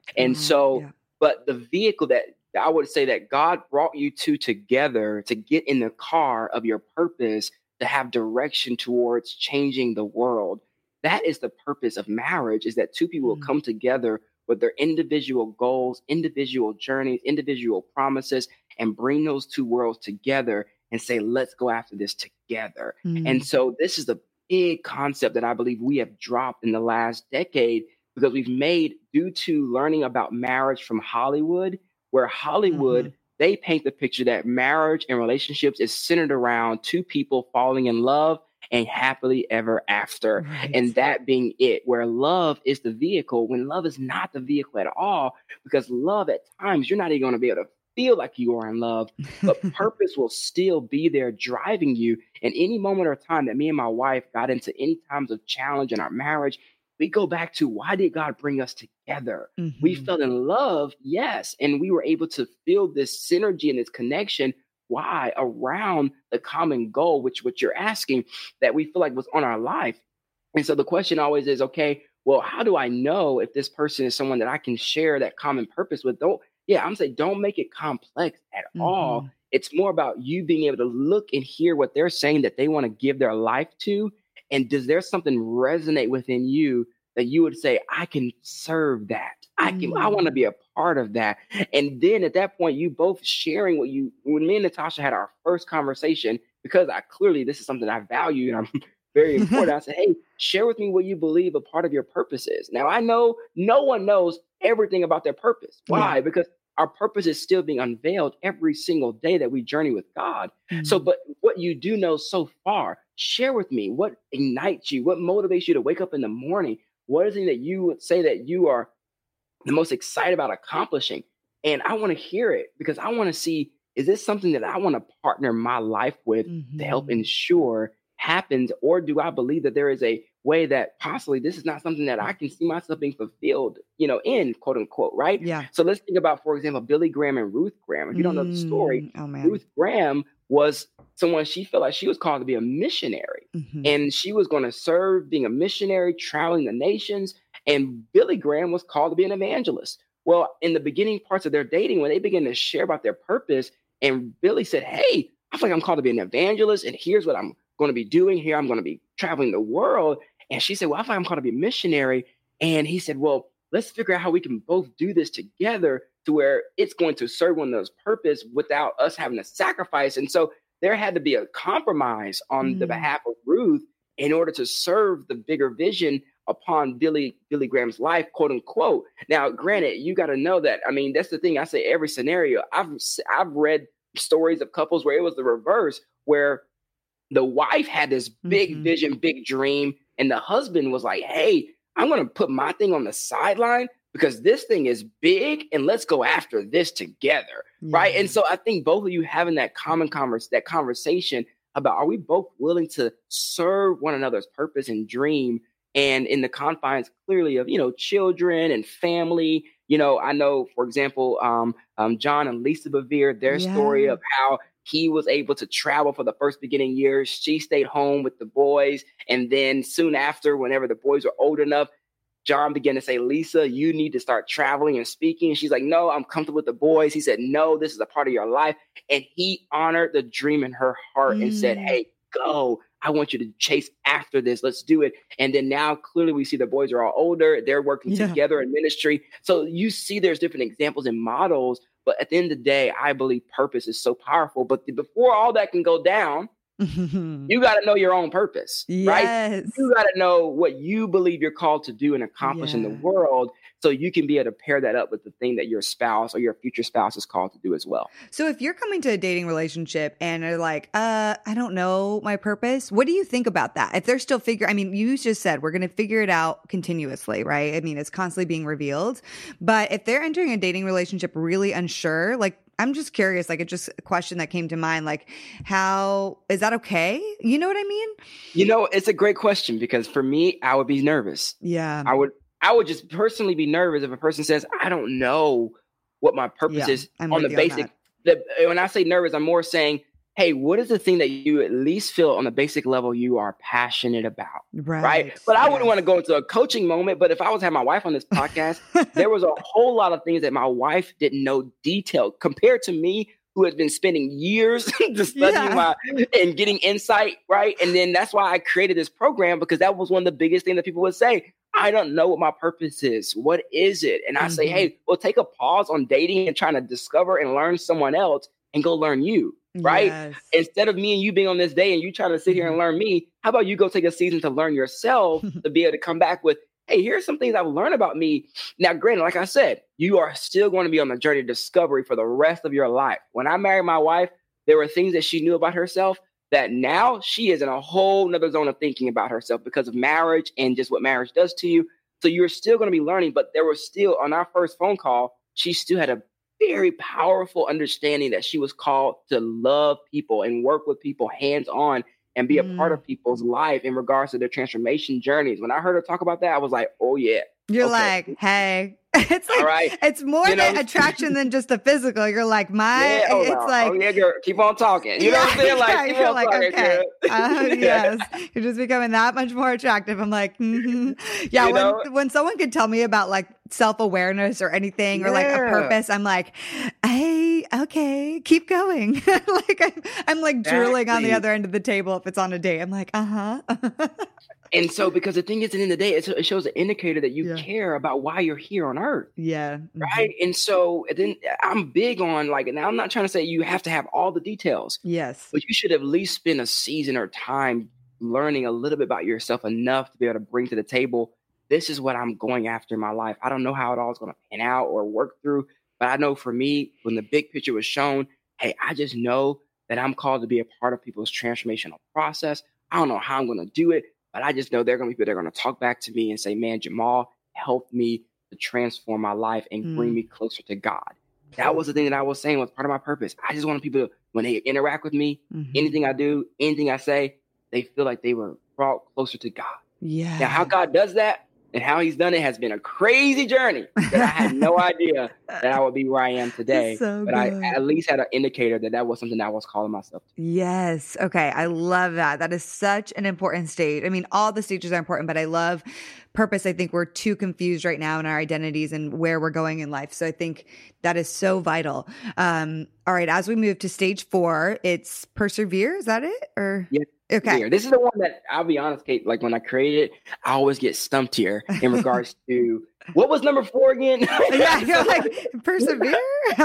And so, Yeah. but the vehicle that I would say that God brought you two together to get in the car of your purpose, to have direction towards changing the world. That is the purpose of marriage, is that two people will Mm. come together with their individual goals, individual journeys, individual promises, and bring those two worlds together and say, let's go after this together. And Mm. so this is the big concept that I believe we have dropped in the last decade, because we've made, due to learning about marriage from Hollywood, where Hollywood, Mhm. they paint the picture that marriage and relationships is centered around two people falling in love and happily ever after. And Right. that being it, where love is the vehicle, when love is not the vehicle at all, because love at times, you're not even going to be able to feel like you are in love, but purpose will still be there driving you. And any moment or time that me and my wife got into any times of challenge in our marriage, we go back to, why did God bring us together? We Mhm. fell in love, yes, and we were able to feel this synergy and this connection. Why? Around the common goal, which what you're asking, that we feel like was on our life. And so the question always is, okay, well, how do I know if this person is someone that I can share that common purpose with? I'm saying don't make it complex at all. Mhm. It's more about you being able to look and hear what they're saying that they want to give their life to. And does there something resonate within you that you would say, I can serve that? I want to be Mm. a part of that. And then at that point, you both sharing when me and Natasha had our first conversation, because this is something I value and I'm very important. I said, hey, share with me what you believe a part of your purpose is. Now, I know no one knows everything about their purpose. Yeah. Why? Because our purpose is still being unveiled every single day that we journey with God. So, Mm. but what you do know so far, share with me what ignites you, what motivates you to wake up in the morning. What is it that you would say that you are the most excited about accomplishing? And I want to hear it, because I want to see, is this something that I want to partner my life with to help Mhm. ensure happens? Or do I believe that there is a way that possibly this is not something that I can see myself being fulfilled, in quote unquote, right? Yeah. So let's think about, for example, Billy Graham and Ruth Graham. If you don't know the story, Mm. Oh, man. Ruth Graham was someone, she felt like she was called to be a missionary. Mhm. And she was going to serve being a missionary, traveling the nations. And Billy Graham was called to be an evangelist. Well, in the beginning parts of their dating, when they began to share about their purpose, and Billy said, hey, I feel like I'm called to be an evangelist, and here's what I'm going to be doing here. I'm going to be traveling the world. And she said, well, I feel like I'm called to be a missionary. And he said, well, let's figure out how we can both do this together to where it's going to serve one of those purpose without us having to sacrifice. And so there had to be a compromise on the Mm. behalf of Ruth in order to serve the bigger vision upon Billy Graham's life, quote unquote. Now, granted, you got to know that. I mean, that's the thing. I say every scenario. I've read stories of couples where it was the reverse, where the wife had this big Mhm. vision, big dream, and the husband was like, "Hey, I'm going to put my thing on the sideline because this thing is big, and let's go after this together." Right? Yeah. And so I think both of you having that that conversation about, are we both willing to serve one another's purpose and dream, and in the confines clearly of children and family. I know, for example, John and Lisa Bevere, their story Yeah. of how he was able to travel for the first beginning years. She stayed home with the boys. And then soon after, whenever the boys were old enough, John began to say, Lisa, you need to start traveling and speaking. And she's like, no, I'm comfortable with the boys. He said, no, this is a part of your life. And he honored the dream in her heart and said, Mm. hey, go. I want you to chase after this. Let's do it. And then now clearly we see the boys are all older. They're working Yeah. together in ministry. So you see there's different examples and models. But at the end of the day, I believe purpose is so powerful. But before all that can go down, you got to know your own purpose, right? Yes. You got to know what you believe you're called to do and accomplish in the Yeah. world, so you can be able to pair that up with the thing that your spouse or your future spouse is called to do as well. So if you're coming to a dating relationship and are like, I don't know my purpose, what do you think about that? If they're still you just said we're going to figure it out continuously, right? I mean, it's constantly being revealed. But if they're entering a dating relationship really unsure, like, I'm just curious, like, it's just a question that came to mind, like, how is that okay? You know what I mean? It's a great question, because for me, I would be nervous. Yeah. I would just personally be nervous if a person says, I don't know what my purpose Yeah, is I'm on the with you on basic. When I say nervous, I'm more saying hey, what is the thing that you at least feel on the basic level you are passionate about? Right. Right. But I wouldn't Yes. want to go into a coaching moment. But if I was having my wife on this podcast, there was a whole lot of things that my wife didn't know detailed compared to me, who has been spending years to studying and getting insight. Right. And then that's why I created this program, because that was one of the biggest things that people would say. I don't know what my purpose is. What is it? And I say, hey, well, take a pause on dating and trying to discover and learn someone else and go learn you. Right. Yes. Instead of me and you being on this day and you trying to sit here and learn me, how about you go take a season to learn yourself to be able to come back with, hey, here's some things I've learned about me. Now, granted, like I said, you are still going to be on the journey of discovery for the rest of your life. When I married my wife, there were things that she knew about herself that now she is in a whole nother zone of thinking about herself because of marriage and just what marriage does to you. So you're still going to be learning, but there was still, on our first phone call, she still had a very powerful understanding that she was called to love people and work with people hands on and be a part of people's life in regards to their transformation journeys. When I heard her talk about that, I was like, oh yeah. You're like, hey, it's like, all right. It's more the attraction than just the physical. You're like, girl, keep on talking. You know what I'm saying? Like, keep on talking, okay. Yes. You're just becoming that much more attractive. I'm like, yeah. When someone could tell me about like self-awareness or anything or like a purpose, I'm like, hey, okay, keep going. Like I'm like drooling on the other end of the table if it's on a date. I'm like, And so, because the thing is, at the end of the day, it shows an indicator that you care about why you're here on earth. Yeah. Right. And so then I'm big on like, now I'm not trying to say you have to have all the details. Yes. But you should at least spend a season or time learning a little bit about yourself enough to be able to bring to the table, this is what I'm going after in my life. I don't know how it all is going to pan out or work through, but I know for me, when the big picture was shown, hey, I just know that I'm called to be a part of people's transformational process. I don't know how I'm going to do it, but I just know there are going to be people that are going to talk back to me and say, man, Jamal helped me to transform my life and bring me closer to God. That was the thing that I was saying was part of my purpose. I just want people to, when they interact with me, anything I do, anything I say, they feel like they were brought closer to God. Yeah. Now, how God does that and how he's done it has been a crazy journey that I had no idea that I would be where I am today. But I at least had an indicator that was something that I was calling myself to. Yes. Okay. I love that. That is such an important stage. I mean, all the stages are important, but I love purpose. I think we're too confused right now in our identities and where we're going in life. So I think that is so vital. All right. As we move to stage 4, it's persevere. Is that it? Or yeah. Okay. This is the one that, I'll be honest, Kate, like when I created it, I always get stumped here in regards to what was number 4 again? Yeah, you're like, persevere?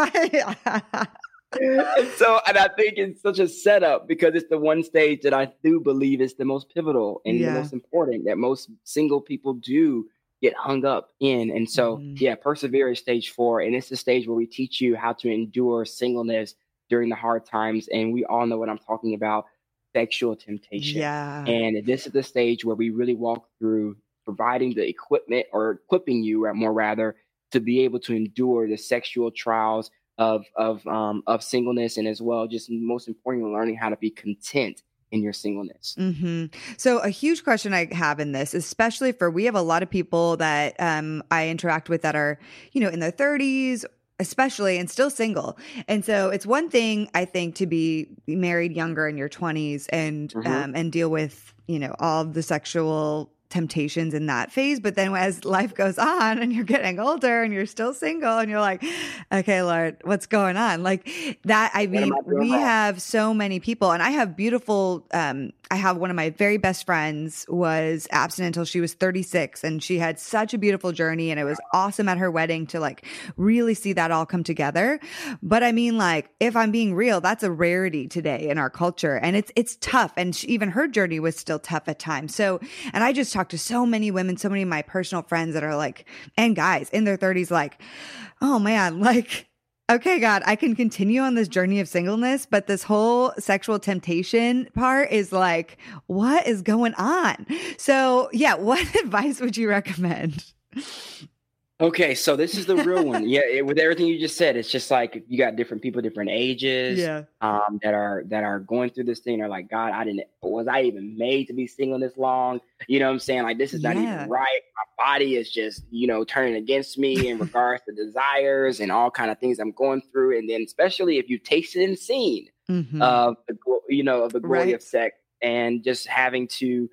And I think it's such a setup because it's the one stage that I do believe is the most pivotal and the most important that most single people do get hung up in. And so, persevere is stage 4. And it's the stage where we teach you how to endure singleness during the hard times. And we all know what I'm talking about. Sexual temptation. Yeah. And this is the stage where we really walk through providing the equipment or equipping you more rather to be able to endure the sexual trials of singleness, and as well, just most importantly, learning how to be content in your singleness. So a huge question I have in this, especially we have a lot of people that I interact with that are, in their 30s, especially, and still single. And so it's one thing, I think, to be married younger in your 20s and deal with, all of the sexual temptations in that phase. But then as life goes on and you're getting older and you're still single and you're like, okay, Lord, what's going on? Like that. I mean, we have so many people, and I have beautiful, I have one of my very best friends was abstinent until she was 36, and she had such a beautiful journey, and it was awesome at her wedding to like really see that all come together. But I mean, like, if I'm being real, that's a rarity today in our culture, and it's tough. And even her journey was still tough at times. So, and I just talked to so many women, so many of my personal friends that are like, and guys in their 30s, like, oh man, like, okay, God, I can continue on this journey of singleness, but this whole sexual temptation part is like, what is going on? So yeah, what advice would you recommend? Okay, so this is the real one. Yeah, with everything you just said, it's just like you got different people, different ages, that are going through this thing. They're like, God, was I even made to be single this long? You know what I'm saying? Like, this is not even right. My body is just, turning against me in regards to desires and all kind of things I'm going through. And then especially if you tasted and seen Mm-hmm. of of the glory of Right. sex, and just having to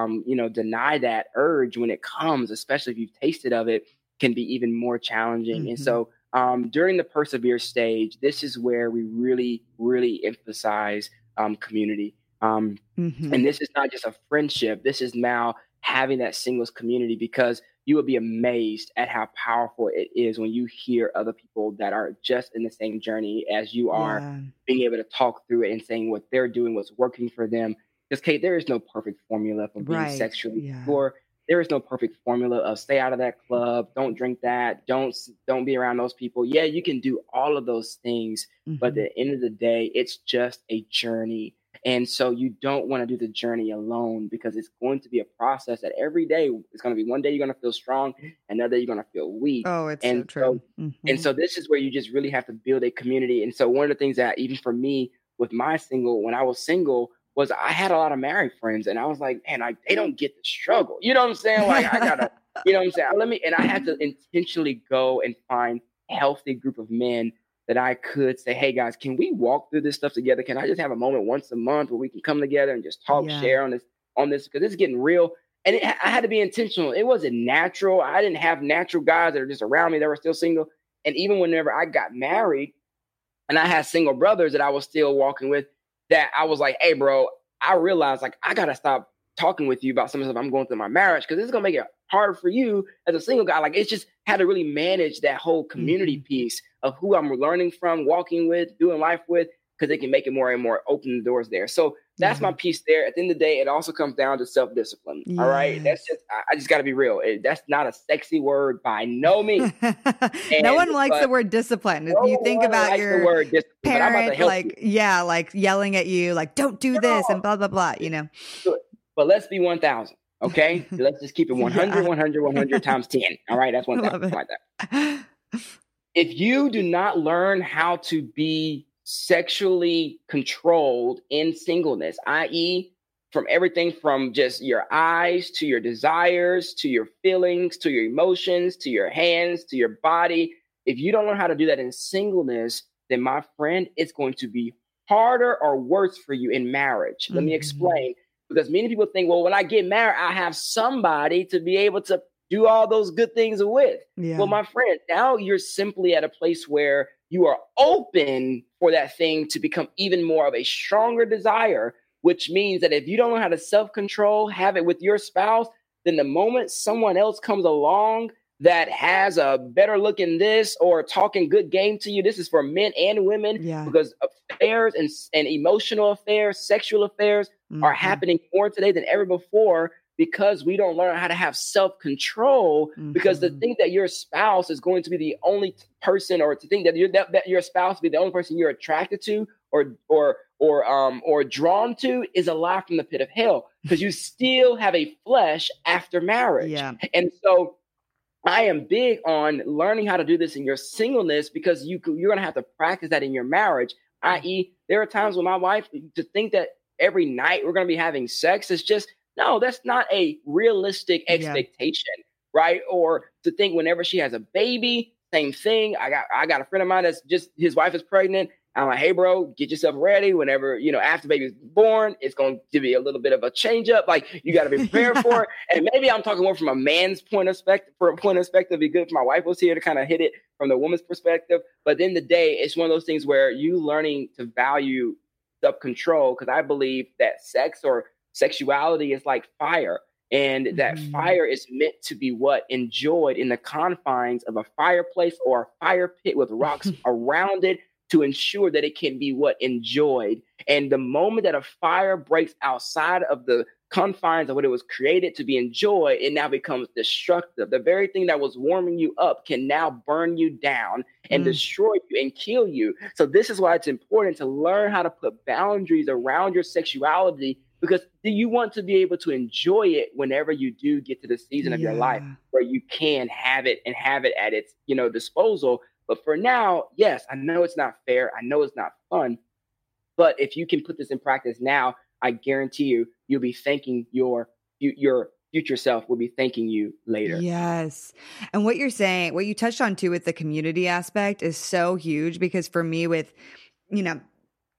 deny that urge when it comes, especially if you've tasted of it, can be even more challenging. And Mm-hmm. so during the persevere stage, this is where we really, really emphasize community. Mm-hmm. And this is not just a friendship. This is now having that singles community, because you will be amazed at how powerful it is when you hear other people that are just in the same journey as you are, Yeah. being able to talk through it and saying what they're doing, what's working for them. Because, Kate, there is no perfect formula for being Right. sexually Yeah. pure. There is no perfect formula of stay out of that club, don't drink that, don't be around those people. Yeah, you can do all of those things, but at Mm-hmm. the end of the day, it's just a journey. And so you don't want to do the journey alone, because it's going to be a process that every day it's going to be, one day you're going to feel strong, another day you're going to feel weak. Oh, it's so And so true. and Mm-hmm. so this is where you just really have to build a community. And so one of the things that even for me with my single, when I was single, was I had a lot of married friends, and I was like, man, they don't get the struggle. You know what I'm saying? Like I gotta, you know what I'm saying? And I had to intentionally go and find a healthy group of men that I could say, hey guys, can we walk through this stuff together? Can I just have a moment once a month where we can come together and just talk, Yeah. share on this, because it's getting real. And I had to be intentional. It wasn't natural. I didn't have natural guys that are just around me that were still single. And even whenever I got married and I had single brothers that I was still walking with, that I was like, hey, bro, I realized like I got to stop talking with you about some of the stuff I'm going through in my marriage, because this is going to make it hard for you as a single guy. Like it's just had to really manage that whole community Mm-hmm. piece of who I'm learning from, walking with, doing life with, because it can make it more and more open the doors there. So that's Yeah. my piece there. At the end of the day, it also comes down to self-discipline. All right. That's Yes. just, I just got to be real. That's not a sexy word by no means. No And, one likes the but word discipline. If no you think one about likes the your word discipline, but I'm about to parent, help you. like, yeah, like yelling at you, like, don't do this and No, blah, blah, blah, you know? but let's be 1,000. Okay. Let's just keep it 100, Yeah. 100, 100 times 10. All right. That's I 1,000. love it. Like that. If you do not learn how to be sexually controlled in singleness, i.e., from everything from just your eyes to your desires to your feelings to your emotions to your hands to your body, if you don't learn how to do that in singleness, then my friend, it's going to be harder or worse for you in marriage. Let me Mhm. explain. Because many people think, well, when I get married, I have somebody to be able to do all those good things with. Well, Yeah. my friend, now you're simply at a place where you are open for that thing to become even more of a stronger desire, which means that if you don't know how to self control, have it with your spouse, then the moment someone else comes along that has a better look in this or talking good game to you, this is for men and women, Yeah. because affairs and emotional affairs, sexual affairs are Mhm. happening more today than ever before, because we don't learn how to have self-control. Because to Mhm. think that your spouse is going to be the only person, or to think that that your spouse be the only person you're attracted to or drawn to, is a lie from the pit of hell, because you still have a flesh after marriage. Yeah. And so I am big on learning how to do this in your singleness, because you're going to have to practice that in your marriage. I.e., there are times with my wife, to think that every night we're going to be having sex is just, no, that's not a realistic Yeah. expectation, right? Or to think whenever she has a baby, same thing. I got a friend of mine that's just, his wife is pregnant. I'm like, hey, bro, get yourself ready. Whenever, after baby's born, it's going to be a little bit of a change up. Like, you got to be prepared for Yeah. it. And maybe I'm talking more from a man's point of perspective. It'd be good if my wife was here to kind of hit it from the woman's perspective. But at the end of the day, it's one of those things where you learning to value self control, because I believe that sex or sexuality is like fire. And that Mhm. fire is meant to be what? Enjoyed in the confines of a fireplace or a fire pit with rocks around it, to ensure that it can be what? Enjoyed. And the moment that a fire breaks outside of the confines of what it was created to be enjoyed, it now becomes destructive. The very thing that was warming you up can now burn you down and Mm. destroy you and kill you. So this is why it's important to learn how to put boundaries around your sexuality, because do you want to be able to enjoy it whenever you do get to the season of your life Yeah. where you can have it and have it at its disposal. But for now, yes, I know it's not fair, I know it's not fun, but if you can put this in practice now, I guarantee you'll be thanking your future self will be thanking you later. Yes. And what you're saying, what you touched on too with the community aspect is so huge, because for me with, you know,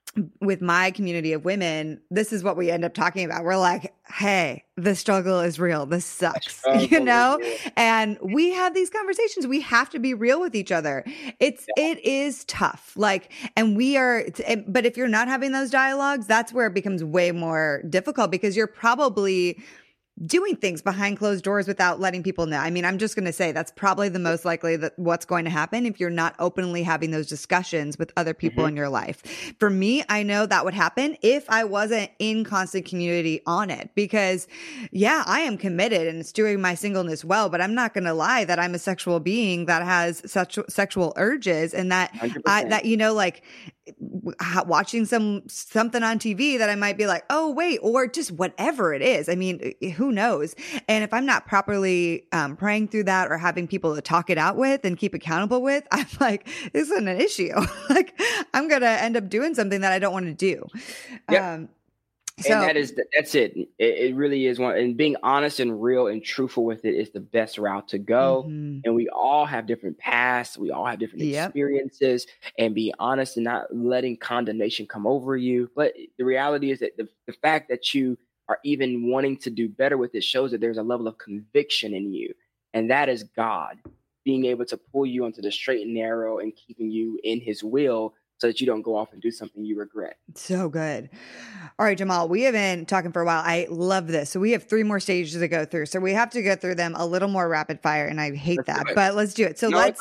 with my community of women, this is what we end up talking about. We're like, hey, the struggle is real. This sucks, you know? And we have these conversations. We have to be real with each other. It is tough. Like, and but if you're not having those dialogues, that's where it becomes way more difficult, because you're probably doing things behind closed doors without letting people know. I mean, I'm just going to say that's probably the most likely that what's going to happen if you're not openly having those discussions with other people in your life. For me, I know that would happen if I wasn't in constant community on it, because I am committed and it's doing my singleness well, but I'm not going to lie that I'm a sexual being that has such sexual urges, and that like watching something on TV that I might be like, oh wait, or just whatever it is. I mean, who knows? And if I'm not properly praying through that or having people to talk it out with and keep accountable with, I'm like, this isn't an issue. Like, I'm gonna end up doing something that I don't want to do. Yep. And that's it. It really is one. And being honest and real and truthful with it is the best route to go. And we all have different paths. We all have different experiences. And be honest and not letting condemnation come over you. But the reality is that the fact that you are even wanting to do better with it shows that there's a level of conviction in you. And that is God being able to pull you onto the straight and narrow and keeping you in his will, so that you don't go off and do something you regret. So good. All right, Jamal, we have been talking for a while. I love this. So we have 3 more stages to go through. So we have to go through them a little more rapid fire, and I hate that, but let's do it. So let's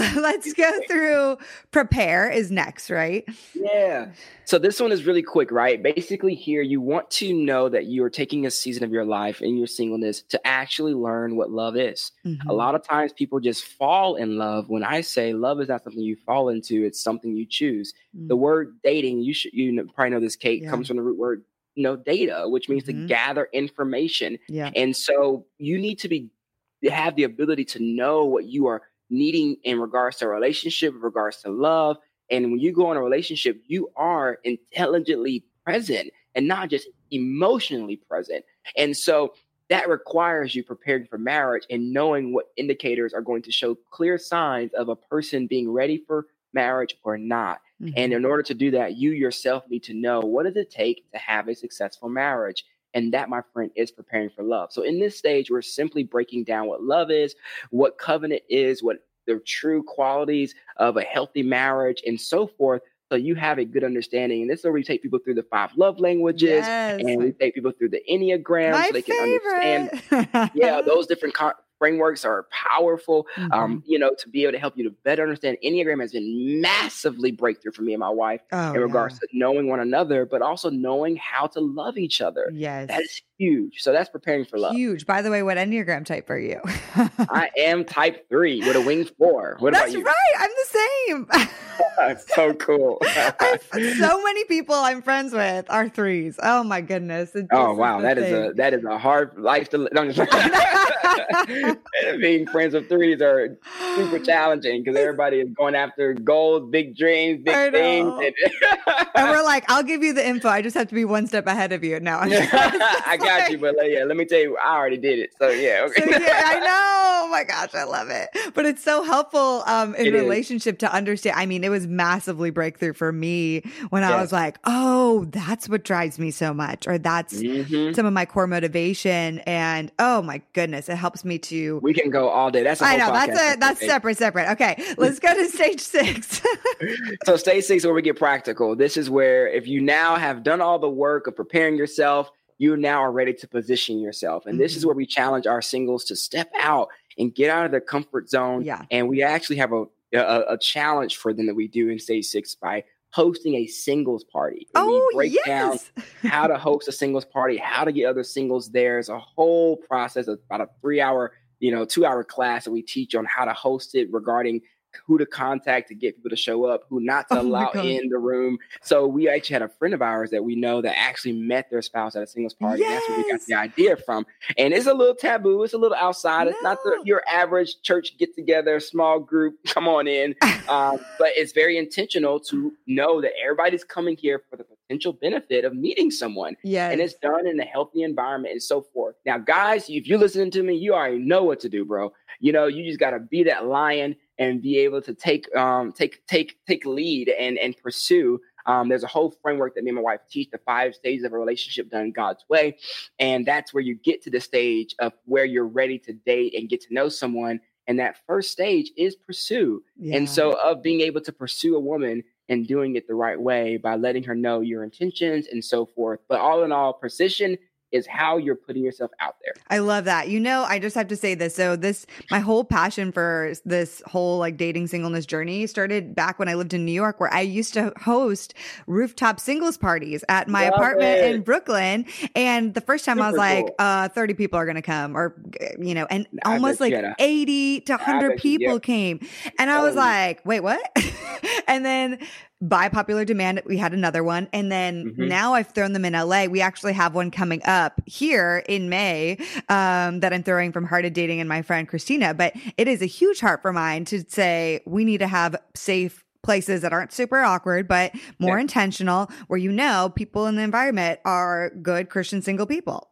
go through prepare is next, right? Yeah. So this one is really quick, right? Basically here, you want to know that you are taking a season of your life in your singleness to actually learn what love is. A lot of times people just fall in love. When I say love is not something you fall into, it's something you choose. The word dating, you probably know this, Kate, comes from the root word, data, which means to gather information. And so you need to have the ability to know what you are needing in regards to a relationship, in regards to love. And when you go in a relationship, you are intelligently present and not just emotionally present. And so that requires you preparing for marriage and knowing what indicators are going to show clear signs of a person being ready for marriage or not. And in order to do that, you yourself need to know, what does it take to have a successful marriage? And that, my friend, is preparing for love. So in this stage, we're simply breaking down what love is, what covenant is, what the true qualities of a healthy marriage, and so forth. So you have a good understanding. And this is where we take people through the 5 love languages, and we take people through the Enneagram so they can understand. Those different frameworks are powerful, to be able to help you to better understand. Enneagram has been massively breakthrough for me and my wife in regards to knowing one another, but also knowing how to love each other. That is huge. So that's preparing for love. Huge. By the way, what Enneagram type are you? I am type 3 with a wing 4. What about you? That's right. I'm the same. So cool. So many people I'm friends with are 3s. Oh my goodness. Wow. That is a hard life to live. Being friends with 3s are super challenging because everybody is going after goals, big dreams, big things. And we're like, I'll give you the info. I just have to be one step ahead of you. No, I got you, but let me tell you, I already did it. So okay. I know. Oh my gosh, I love it. But it's so helpful in relationship to understand. I mean, it was massively breakthrough for me when I was like, oh, that's what drives me so much, or that's some of my core motivation. And oh my goodness, it helps me to. We can go all day. That's that's separate. Okay, let's go to stage 6. So stage 6 is where we get practical. This is where, if you now have done all the work of preparing yourself, you now are ready to position yourself. And this is where we challenge our singles to step out and get out of their comfort zone. And we actually have a challenge for them that we do in stage 6 by hosting a singles party. And we break down how to host a singles party, how to get other singles there. It's a whole process of about a 3-hour, 2-hour class that we teach on how to host it, regarding who to contact to get people to show up, who not to allow in the room. So we actually had a friend of ours that we know that actually met their spouse at a singles party. And that's where we got the idea from. And it's a little taboo. It's a little outside. It's not your average church get together, small group, come on in. But it's very intentional to know that everybody's coming here for the potential benefit of meeting someone. And it's done in a healthy environment and so forth. Now, guys, if you're listening to me, you already know what to do, bro. You just got to be that lion and be able to take lead and pursue. There's a whole framework that me and my wife teach, the 5 stages of a relationship done God's way. And that's where you get to the stage of where you're ready to date and get to know someone. And that first stage is pursue. And Yeah. so of being able to pursue a woman and doing it the right way by letting her know your intentions and so forth. But all in all, precision is how you're putting yourself out there. I love that. I just have to say this. So my whole passion for this whole like dating singleness journey started back when I lived in New York, where I used to host rooftop singles parties at my Love apartment in it. Brooklyn. And the first time I was Super like, cool. 30 people are going to come and I almost bet you like had a, 80 to I 100 bet you, people yep, came. And I was telling you. like, wait, what? And then by popular demand, we had another one. And then Hmm. now I've thrown them in LA. We actually have one coming up here in May that I'm throwing from Heart of Dating and my friend Christina. But it is a huge heart for mine to say we need to have safe places that aren't super awkward, but more Yeah. intentional, where people in the environment are good Christian single people.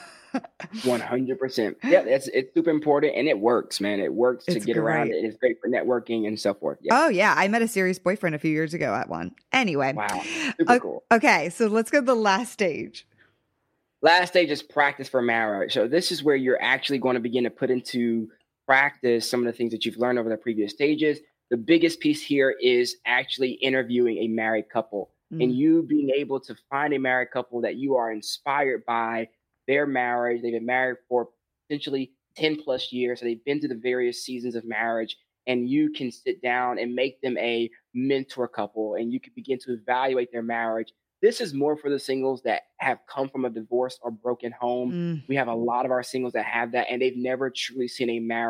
100%. Yeah, it's super important and it works, man. It works to It's get around great. it. It's great for networking and so forth. Yeah. Oh, yeah. I met a serious boyfriend a few years ago at one. Anyway. Wow. Super cool. Okay. So let's go to the last stage. Last stage is practice for marriage. So this is where you're actually going to begin to put into practice some of the things that you've learned over the previous stages. The biggest piece here is actually interviewing a married couple and Mm, you being able to find a married couple that you are inspired by their marriage. They've been married for potentially 10 plus years. So they've been through the various seasons of marriage, and you can sit down and make them a mentor couple and you can begin to evaluate their marriage. This is more for the singles that have come from a divorced or broken home. mm, We have a lot of our singles that have that, and they've never truly seen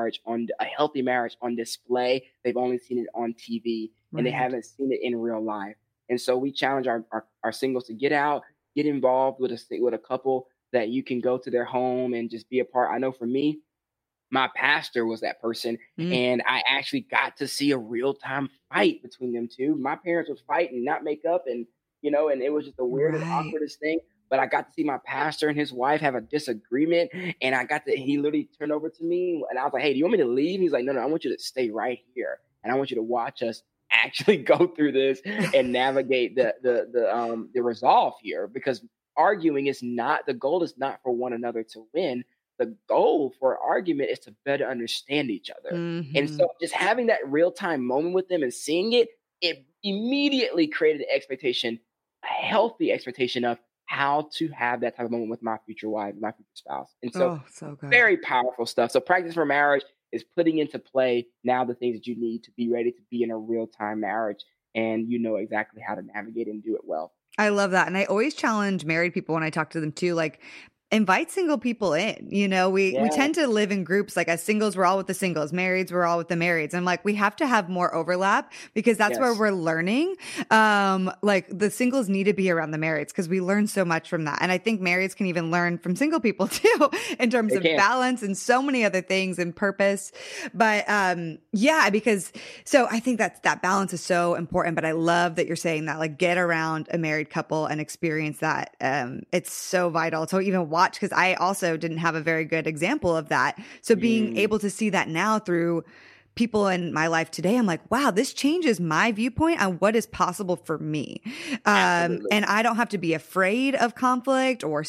a healthy marriage on display. They've only seen it on TV, and they right. haven't seen it in real life. And so we challenge our singles to get out, get involved with a couple that you can go to their home and just be a part. I know for me, my pastor was that person, Mm, and I actually got to see a real time fight between them two. My parents would fight and not make up, and it was just the weirdest, right. awkwardest thing. But I got to see my pastor and his wife have a disagreement, and he literally turned over to me, and I was like, "Hey, do you want me to leave?" He's like, "No, no, I want you to stay right here, and I want you to watch us actually go through this and navigate the resolve here, because arguing is not the goal is not for one another to win. The goal for argument is to better understand each other." And Hmm. so just having that real time moment with them and seeing it, it immediately created an expectation, a healthy expectation of how to have that type of moment with my future wife, my future spouse. And so Oh, so good. very powerful stuff. So practice for marriage is putting into play now the things that you need to be ready to be in a real time marriage. And you know exactly how to navigate and do it well. I love that. And I always challenge married people when I talk to them too, like invite single people in. We Yeah. tend to live in groups like as singles, we're all with the singles, marrieds, we're all with the marrieds. And like we have to have more overlap because that's where Yes. we're learning. Like the singles need to be around the marrieds because we learn so much from that. And I think marrieds can even learn from single people too, in terms They of can. balance and so many other things and purpose. But yeah, because so I think that balance is so important. But I love that you're saying that, like, get around a married couple and experience that. It's so vital to even watch because I also didn't have a very good example of that. So being Mm, able to see that now through people in my life today, I'm like, wow, this changes my viewpoint on what is possible for me. absolutely. And I don't have to be afraid of conflict or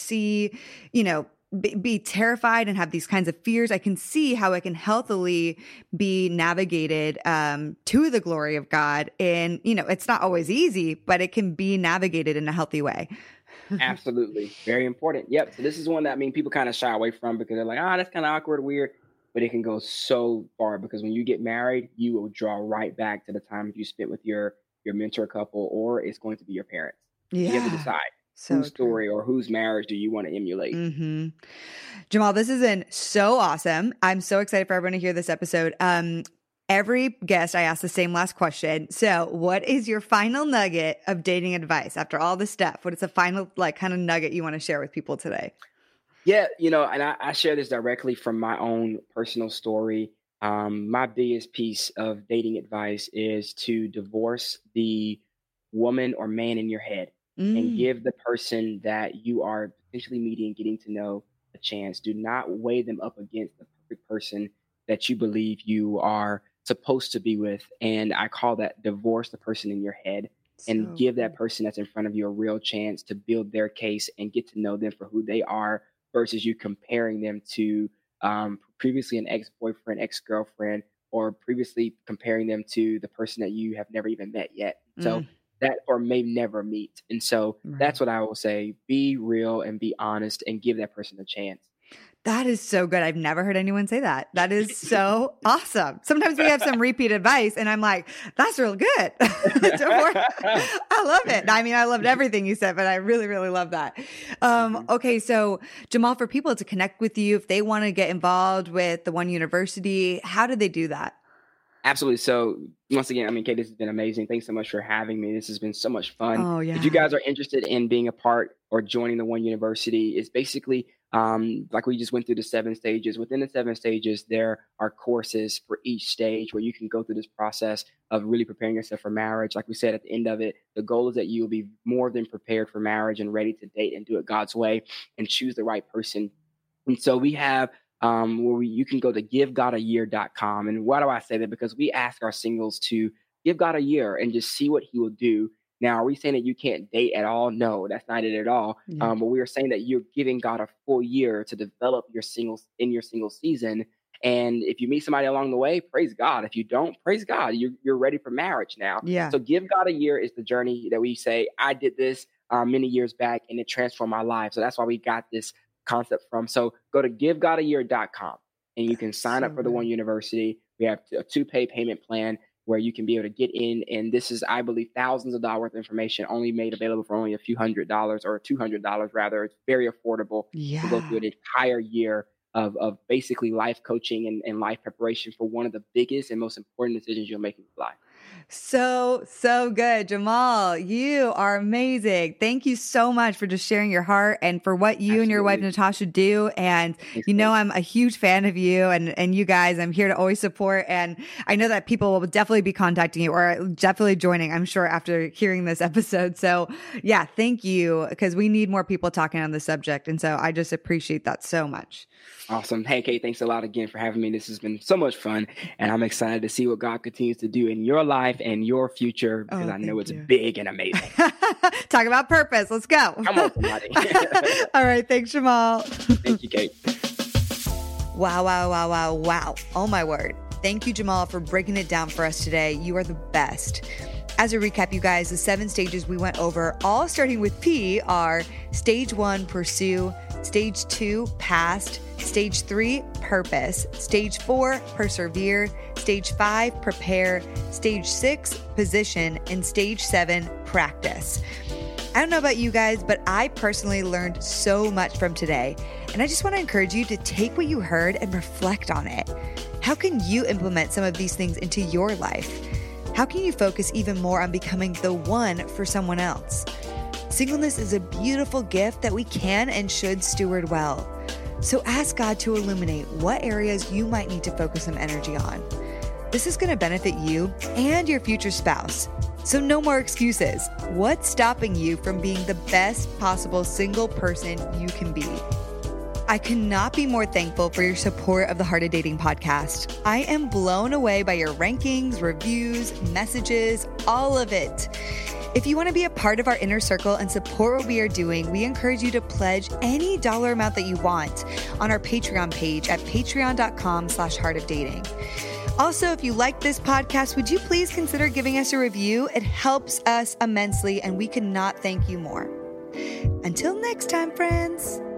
be terrified and have these kinds of fears. I can see how it can healthily be navigated to the glory of God. And, it's not always easy, but it can be navigated in a healthy way. Absolutely. Very important. Yep. So this is one that people kind of shy away from because they're like, that's kind of awkward, weird. But it can go so far because when you get married, you will draw right back to the time you spent with your mentor couple, or it's going to be your parents. You have to Yeah, decide so whose true. story or whose marriage do you want to emulate. Hmm. Jamal, this has been so awesome. I'm so excited for everyone to hear this episode. Every guest, I ask the same last question. So, what is your final nugget of dating advice after all this stuff? What is the final, like, kind of nugget you want to share with people today? Yeah, and I share this directly from my own personal story. My biggest piece of dating advice is to divorce the woman or man in your head and Mm, give the person that you are potentially meeting, getting to know, a chance. Do not weigh them up against the perfect person that you believe you are supposed to be with. And I call that divorce the person in your head. and give that person that's in front of you a real chance to build their case and get to know them for who they are versus you comparing them to previously an ex-boyfriend, ex-girlfriend, or previously comparing them to the person that you have never even met yet. So that or may never meet. And so that's what I will say. Be real and be honest and give that person a chance. That is so good. I've never heard anyone say that. That is so awesome. Sometimes we have some repeat advice and I'm like, that's real good. I love it. I mean, I loved everything you said, but I really, really love that. Okay. So Jamal, for people to connect with you, if they want to get involved with the One University, how do they do that? Absolutely. So once again, I mean, Kate, this has been amazing. Thanks so much for having me. This has been so much fun. Oh, yeah. If you guys are interested in being a part or joining the One University, it's basically like we just went through the 7 stages. Within the 7 stages, there are courses for each stage where you can go through this process of really preparing yourself for marriage. Like we said at the end of it, the goal is that you will be more than prepared for marriage and ready to date and do it God's way and choose the right person. And so we have you can go to givegodayear.com. And why do I say that? Because we ask our singles to give God a year and just see what he will do. Now, are we saying that you can't date at all? No, that's not it at all. But we are saying that you're giving God a full year to develop your single season. And if you meet somebody along the way, praise God. If you don't, praise God. You're ready for marriage now. Yeah. So Give God a Year is the journey that we say, I did this many years back and it transformed my life. So that's why we got this concept from. So go to givegodayear.com and you can sign up for the One University. We have a 2-pay payment plan where you can be able to get in. And this is, I believe, thousands of dollars worth of information only made available for only a few $100 or $200 rather. It's very affordable to go through an entire year of basically life coaching and life preparation for one of the biggest and most important decisions you'll make in your life. So good. Jamal, you are amazing. Thank you so much for just sharing your heart and for what you and your wife, Natasha, do. And I'm a huge fan of you and you guys. I'm here to always support. And I know that people will definitely be contacting you or definitely joining, I'm sure, after hearing this episode. So yeah, thank you, because we need more people talking on the subject. And so I just appreciate that so much. Awesome. Hey, Kate, thanks a lot again for having me. This has been so much fun. And I'm excited to see what God continues to do in your life and your future, because I know it's big and amazing. Talk about purpose. Let's go. Come on, somebody. All right. Thanks, Jamal. Thank you, Kate. Wow. Oh, my word. Thank you, Jamal, for breaking it down for us today. You are the best. As a recap, you guys, the 7 stages we went over, all starting with P, are Stage 1, Pursue, Stage 2, Past, Stage 3, Purpose, Stage 4, Persevere, Stage 5, Prepare, Stage 6, Position, and Stage 7, Practice. I don't know about you guys, but I personally learned so much from today, and I just want to encourage you to take what you heard and reflect on it. How can you implement some of these things into your life? How can you focus even more on becoming the one for someone else? Singleness is a beautiful gift that we can and should steward well. So ask God to illuminate what areas you might need to focus some energy on. This is going to benefit you and your future spouse. So no more excuses. What's stopping you from being the best possible single person you can be? I cannot be more thankful for your support of the Heart of Dating podcast. I am blown away by your rankings, reviews, messages, all of it. If you want to be a part of our inner circle and support what we are doing, we encourage you to pledge any dollar amount that you want on our Patreon page at patreon.com/heartofdating. Also, if you like this podcast, would you please consider giving us a review? It helps us immensely and we cannot thank you more. Until next time, friends.